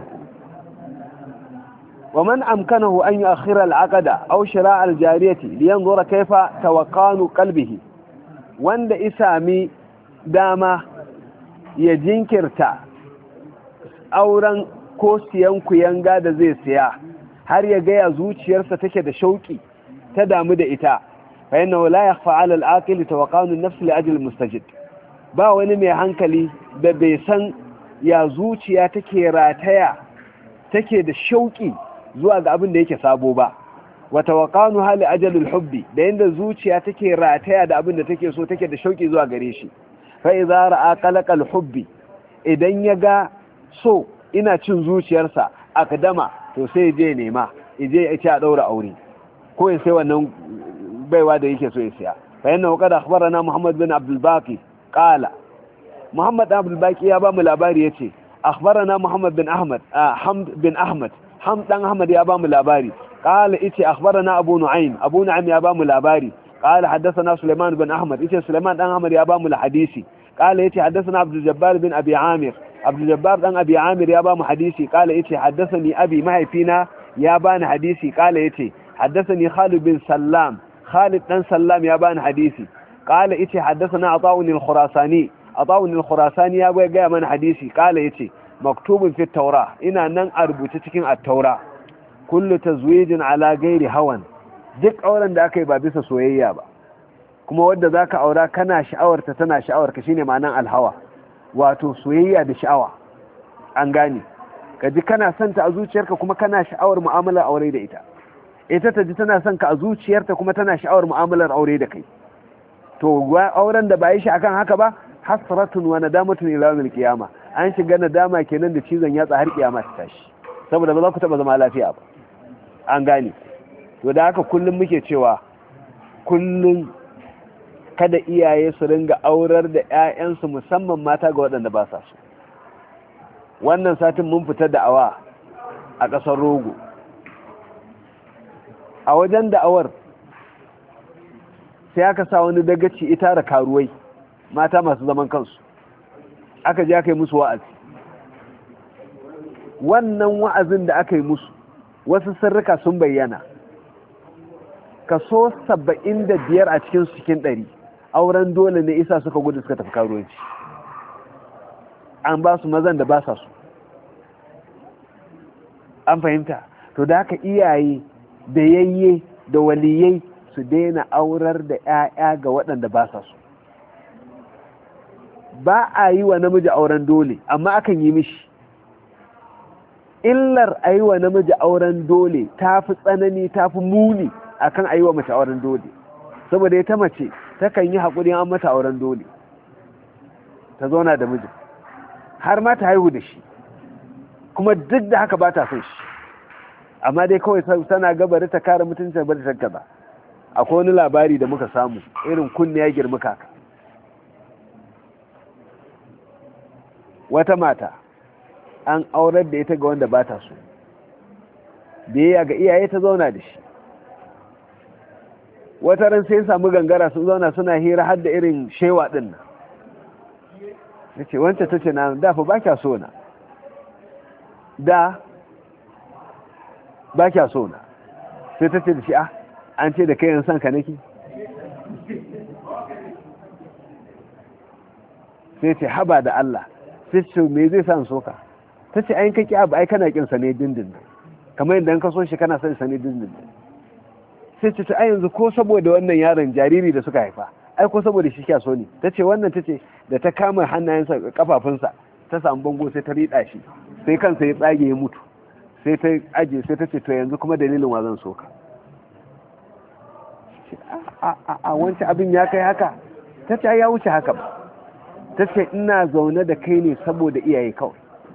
ومن أمكنه أن يؤخر العقد أو شراء الجارية لينظر كيف توقان قلبه wanda isami dama ya jinkirta auren ko siyan kuyanga da zai siya har ya gaya zuciyarsa take da shauki ta damu da ita fa inna la yakhfa 'ala al-aqil tawaqanu an-nafs li ajli mustajid ba wani mai hankali da bai san ya zuciya take rataya take da shauki zuwa ga abin da yake sabo ba wa tawaqanu hali ajalul hubbi da inda zuciya take rataya da abin da take so take da shauki zuwa gare shi fa idza ra'a qalaqal hubbi idan ya ga so ina cin zuciyarsa akadama to sai je nema ije ya ci a daura aure ko ya sai wannan baiwa da yake so ya siya fa inna qad akhbarana muhammad bin abdul baqi qala muhammad abdul baqi ya ba mu labari yace akhbarana muhammad bin ahmad hamd bin ahmad hamd dan ahmad ya ba mu labari قال إتي أخبرنا أبو نعيم أبو نعيم يابام الأباري قال حدثنا سليمان بن أحمد إتي سليمان بن أحمد يابام الحديثي قال إتي حدثنا عبد الجبار بن أبي عامر عبد الجبار بن أبي عامر يابام حديثي قال إتي حدثني أبي معي فينا يابان حديثي قال إتي حدثني خالد بن سلام Khalid dan Sallam ya bani hadisi qala yace haddathana Ata'un al-Khurasani Ata'un al-Khurasani ya bai ga mana hadisi qala yace maktubun fi at-Taurah ina nan a rubuce cikin at-Taurah kullu tazwijin ala ghairi hawan duk auren da aka yi ba bisa soyayya ba kuma wanda zaka aura kana sha'awarta tana sha'awarka shine ma'anan alhawa wato soyayya da sha'awa an gane kaji kana son ta a zuciyarka kuma kana sha'awar mu'amalar aure da ita ita ta ji tana son ka a zuciyarta kuma tana sha'awar mu'amalar aure da kai to auren da ba yi shi akan haka ba hasratun wa nadamatun ila yawmil qiyama an shiga nadama kenan da cizon yatsa har kiyama ta tashi saboda ba za ku taba zama lafiya ba an gane to da haka kullum muke cewa kullum kada iyaye su ringa aurar da ƴaƴansu musamman mata ga waɗanda ba sa so wannan satin mun fita da'awa a ƙasar Rogo a wajen da'awar sai aka sa wani dagaci ita da karuwai mata masu zaman kansu aka je aka yi musu wa'azi wannan wa'azin da aka yi musu wasu sirrika sun bayyana kaso saba'in da biyar a cikin cikin ɗari auren dole ne isa suka gudu suka tafi karuwanci an ba su mazan da ba sa su an fahimta to da haka iyaye da yayye da waliyai su daina aurar da 'ya'ya ga waɗanda ba sa su ba a yi wa namiji auren dole amma akan yi mishi illar a yi wa namiji auren dole ta fi tsanani ta fi muni akan a yi wa mace auren dole saboda ita mace takan yi haƙuri an mata auren dole ta zauna da mijin har ma ta haihu da shi kuma duk da haka ba ta son shi amma dai kawai tana gabari ta kare mutuncin bari ta gaba akwai wani labari da muka samu irin kunne ya girma kaka wata mata an aurar da ita ga wanda ba ta so biyayya ga iyaye ta zauna da shi wata ran sai samu gangara sun zauna suna hira har da irin shewa din nan ya ce wancan ta ce na dafa ba kya so na da ba kya so na sai ta ce da shi a an ce da kai yan son ka nake sai ce haba da Allah sai ce me zai san soka ta ce ayin kake abu ai kana kin sa ne dindin kamar yadda ka so shi kana son sa ne dindin sai ce ai yanzu ko saboda wannan yaron jariri da suka haifa ai ko saboda shi kya so ne ta ce wannan ta ce da ta kama hannayensa kafafunsa ta samu bango sai ta riɗa shi sai kansa ya tsage ya mutu sai ta aje sai ta ce to yanzu kuma dalilin wa zan soka a wancan abin ya kai haka ta ce ya wuce haka ba ta ce ina zaune da kai ne saboda iyaye kawai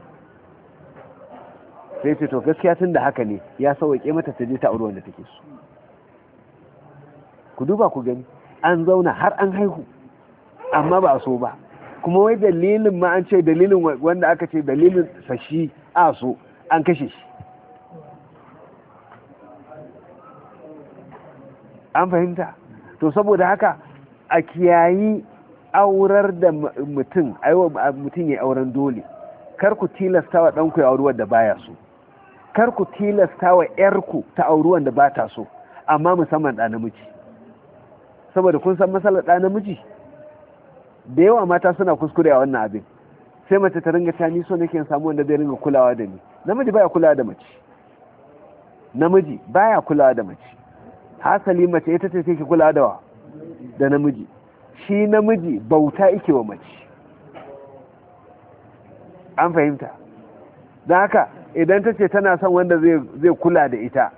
sai ce to gaskiya tun da haka ne ya sauwaƙe mata ta je ta auri wanda take so ku duba ku gani an zauna har an haihu amma ba a so ba kuma wai dalilin ma an ce dalilin wanda aka ce dalilin sashi a so an kashe shi an fahimta to saboda haka a kiyayi aurar da mutum aiwa mutum ya auren dole kar ku tilasta wa ɗanku ya auri wanda baya so kar ku tilasta wa ƴarku ta auri wanda ba ta so amma musamman ɗa namiji saboda kun san matsalar ɗa namiji da yawa mata suna kuskure a wannan abin sai mace ta ringa ta ni so nake samu wanda zai ringa kulawa da ni namiji baya kulawa da mace namiji baya kulawa da mace hasali mace ita ce take kulawa da wa da namiji shi namiji bauta yake wa mace an fahimta don haka idan ta ce tana son wanda zai kula da ita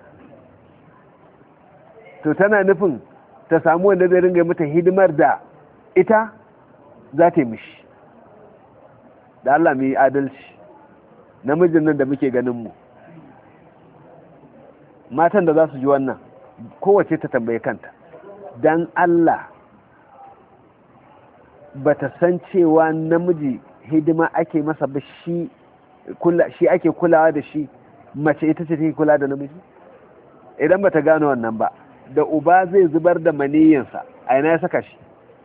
to tana nufin ta samu wanda zai ringa mata hidimar da ita za ta yi mishi da Allah mu yi adalci namijin nan da muke ganinmu matan da za su ji wannan kowace ta tambaye kanta don Allah ba ta san cewa namiji hidima ake masa ba shi shi ake kulawa da shi mace ita ce take kula da namiji idan ba ta gano wannan ba da uba zai zubar da maniyinsa a ina ya saka shi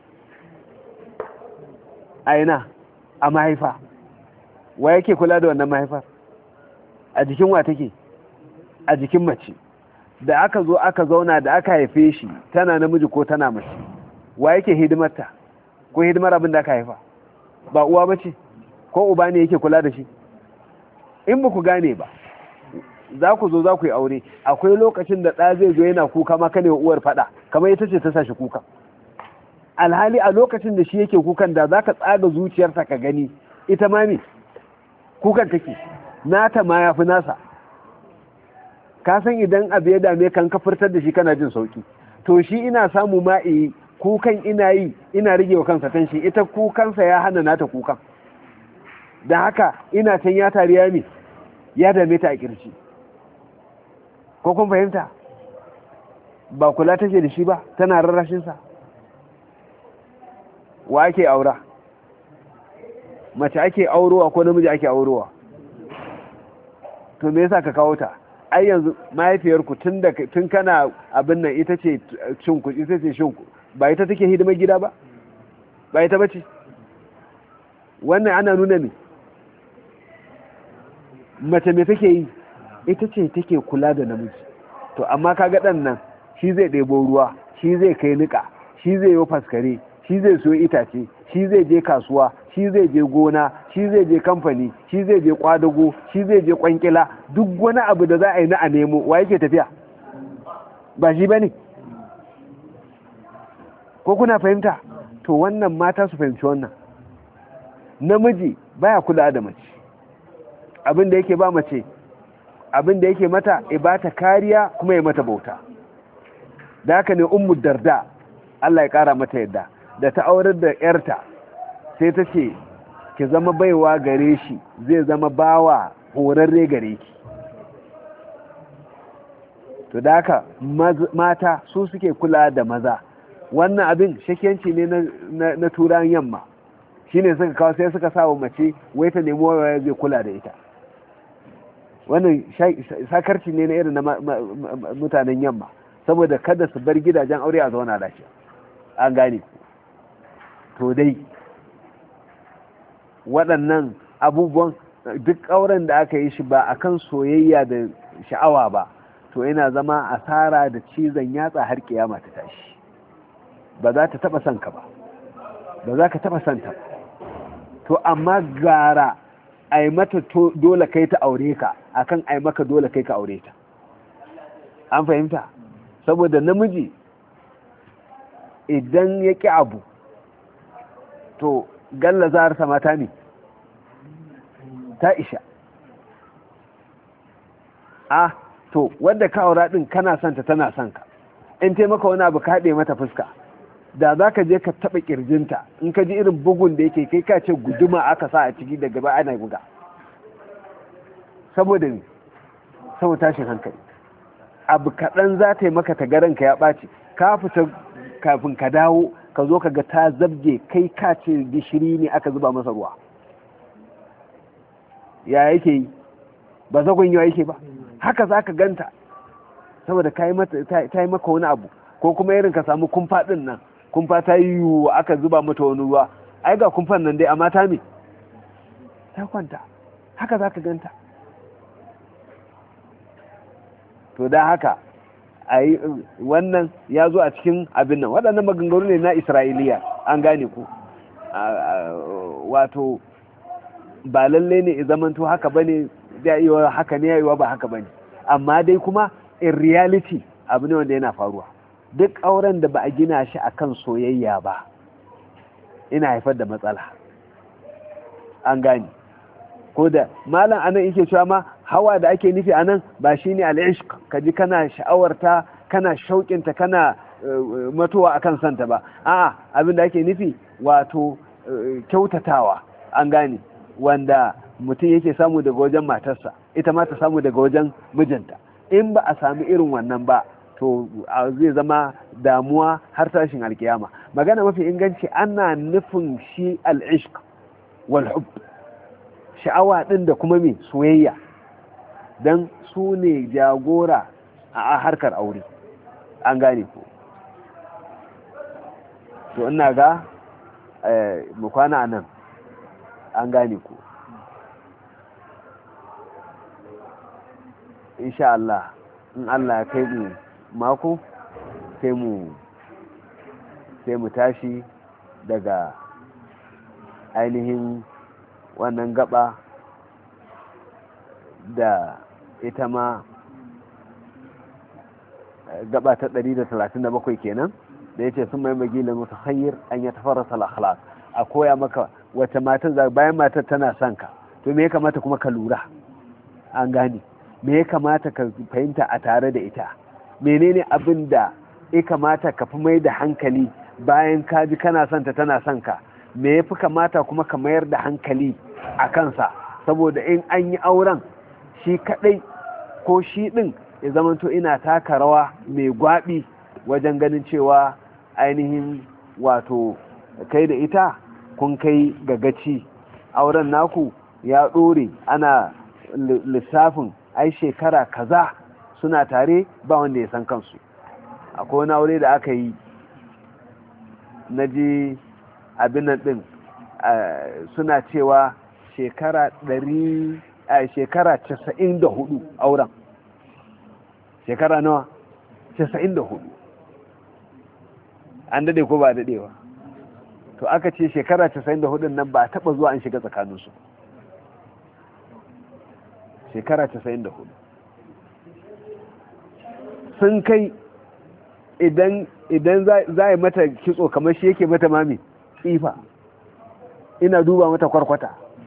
a ina a mahaifa wa yake kula da wannan mahaifar a jikin wa take a jikin mace da aka zo aka zauna da aka haife shi tana namiji ko tana mace, wa yake hidimarta ko hidimar abin da aka haifa? Ba uwa ba ce ko uba ne yake kula da shi? In ba ku gane ba, za ku zo za ku yi aure, akwai lokacin da ɗa zai zo yana kuka maka ne wa uwar faɗa kamar ita ce ta sa shi kuka, alhali a lokacin da shi yake kukan da za ka tsaga zuciyarsa ka gani ita ma ne kukan take, nata ma ya fi nasa. Ka san idan abu ya dame kan ka furtar da shi kana jin sauki, to shi ina samu ma'i kukan ina yi ina rage wa kansa tanshi, ita kukansa ya hana nata kukan, da haka ina can ya tari ya ne ya dame ta a kirci. Ko kun fahimta? Ba kula take da shi ba, tana rarrashinsa. Wa ake aura? Mace ake aurowa ko namiji ake aurowa? To me yasa ka kawo ta? Ai yanzu mahaifiyarku tun da tun kana abin nan ita ce cinku, ita ce shinku, ba ita take hidimar gida ba? Ba ita bace? Wannan ana nuna ne mace me take yi? Ita ce take kula da namiji. To amma kaga dan nan shi zai ɗebo ruwa, shi zai kai niƙa, shi zai yi faskare, shi zai so itace, shi zai je kasuwa, shi zai je gona, shi zai je kamfani, shi zai je kwadago, shi zai je kwankila, duk wani abu da za a yi na a nemo, wa yake tafiya? Ba shi ba ne? Ko kuna fahimta? To wannan mata su fahimci wannan. Namiji baya kula da mace, abin da yake ba mace, abin da yake mata ya ba ta kariya kuma ya mata bauta. Da haka ne ummu darda, Allah ya kara mata yadda, da ta aurar da yarta sai ta ce ki zama baiwa gare shi, zai zama bawa horarre gare ki. To da haka mata su suke kula da maza. Wannan abin shakiyanci ne na, na, na turan yamma, shi ne suka kawo sai suka sawa mace wai ta nemi waya zai kula da ita. Wannan sakarci ne na irin na mutanen yamma, saboda kada su bar gidajen aure a zauna lafiya. An gane ku. To dai waɗannan abubuwan duk auren da aka yi shi ba akan soyayya da sha'awa ba, to yana zama asara da cizon yatsa har kiyama ta tashi. Ba za ta taba son ka ba, ba za ka taba son ta. To amma gara ai mata dole kai ta aure ka akan ai maka dole kai ka aure ta. An fahimta? Saboda namiji idan ya ƙi abu to galla zarsa mata ne ta isha. Ah, to wanda ka aura din kana santa tana son ka, in taimaka wani abu ka haɗe mata fuska, da za ka je ka taɓa ƙirjinta, in ka ji irin bugun da yake kai ka ce guduma aka sa a ciki daga ba ana buga. Saboda ne, saboda tashin hankali. Abu kaɗan za ta yi maka ta garanka ya ɓaci, ka fita kafin ka dawo ka zo ka ga ta zabge kai ka ce gishiri ne aka zuba masa ruwa. Ya yake yi? Ba zagon yawa yake ba. Haka za ka ganta, saboda ta yi maka wani abu, ko kuma irin ka samu kumfa ɗin nan, kumfa ta yi yiwu aka zuba mata wani ruwa, ai ga kumfan nan dai amma ta me? Ta kwanta. Haka za ka ganta. To da haka ai wannan ya zo a cikin abin nan, waɗannan maganganu ne na Isra'iliya, an gane ku. Wato ba lalle ne ya zamanto haka bane, da yiwa haka ne, yiwa ba haka bane, amma dai kuma in reality abu ne wanda yana faruwa. Duk auren da ba a gina shi akan soyayya ba ina haifar da matsala, an gane. Ko da malam anan yake cewa ma hawa da ake nufi anan ba shine al-ishq, kaji kana sha'awarta, kana shauƙinta, kana matowa akan santa ba. A'a, abin da ake nufi wato kyautatawa, an gane, wanda mutum yake samu daga wajen matarsa, ita ma ta samu daga wajen mijinta. In ba a sami irin wannan ba, to zai zama damuwa har tashin alkiyama. Magana mafi inganci ana nufin shi al-ishq wal hubb, sha'awa din da kuma me soyayya, dan su ne jagora a harkar aure, an gane ko. To ina ga mu kwana nan, an gane ko, insha Allah in Allah ya kai mu mako sai mu sai mu tashi daga ainihin wannan gaba da ita ma gaba ta ɗari da talatin da bakwai kenan da yace sun mai magilin mutahayyir an ya tafarrasa al-akhlaq a koya maka wata matan bayan matar tana son ka to me ya kamata kuma ka lura an gane me ya kamata ka fahimta a tare da ita menene abin da ya kamata ka fi mai da hankali bayan ka ji kana son ta tana son ka me ya fi kamata kuma ka mayar da hankali a kansa saboda in an yi auren shi kadai ko shi din ya zamanto ina taka rawa mai gwabi wajen ganin cewa ainihin wato kai da ita kun kai gagaci auren naku ya dore ana lissafin ai shekara kaza suna tare ba wanda ya san kansu. Akwai wani aure da aka yi na ji abin nan din suna cewa shekara ɗari a shekara casa'in da hudu auren shekara nawa casa'in da hudu an dade ko ba dadewa to aka ce shekara casa'in da hudu nan ba a taba zuwa an shiga tsakaninsu shekara casa'in da hudu sun kai idan idan za a mata kitso kamar shi yake mata mami tsifa ina duba mata kwarkwata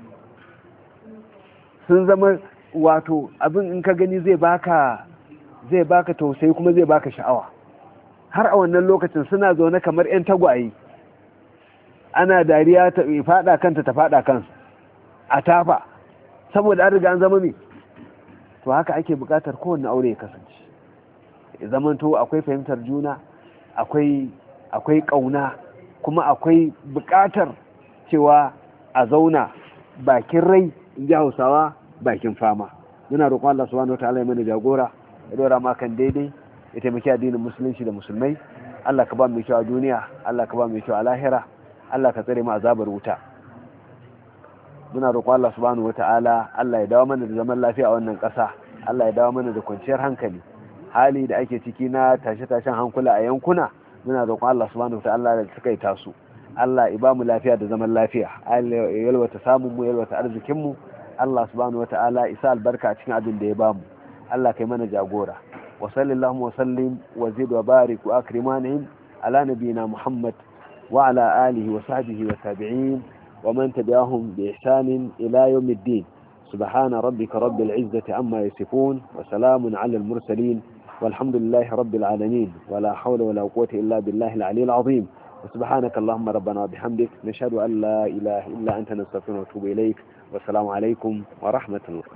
sun zama wato abin in ka gani zai baka zai baka tausayi kuma zai baka sha'awa har a wannan lokacin suna zaune kamar 'yan tagwaye ana dariya ta fada kanta ta fada kansu a tafa saboda an riga an zama me to haka ake bukatar kowanne aure ya kasance zamanto akwai fahimtar juna akwai akwai kauna kuma akwai bukatar cewa a zauna bakin rai in ji Hausawa bakin fama. Muna roƙon Allah subhanahu wataala ya mana jagora ya dora ma kan daidai ya taimaki addinin musulunci da musulmai. Allah ka ba mu kyau a duniya, Allah ka ba mu kyau a lahira, Allah ka tsare mu azabar wuta. Muna roƙon Allah subhanahu wataala Allah ya dawo mana da zaman lafiya a wannan ƙasa, Allah ya dawo mana da kwanciyar hankali. Hali da ake ciki na tashe-tashen hankula a yankuna, muna roƙon Allah subhanahu wataala da suka yi tasu. Allah ya ba mu lafiya da zaman lafiya, Allah ya yalwata samun mu, yalwata arzikin mu. Allah subhanahu wata'ala isa albarka a cikin abin da ya bamu. Allah kai mana jagora. Wa sallallahu wa sallim wa zid wa barik wa akrimanihim ala nabiyina Muhammad wa ala alihi wa sahbihi wa tabi'in wa man tabi'ahum bi ihsan ila yawmiddin. Subhana rabbika rabbil izzati amma yasifun wa salamun ala al mursalin walhamdulillahi rabbil alamin wa la hawla wa la quwwata illa billahi al aliyyil azim. وسبحانك اللهم ربنا وبحمدك نشهد أن لا إله إلا أنت نستغفرك ونتوب إليك والسلام عليكم ورحمة الله.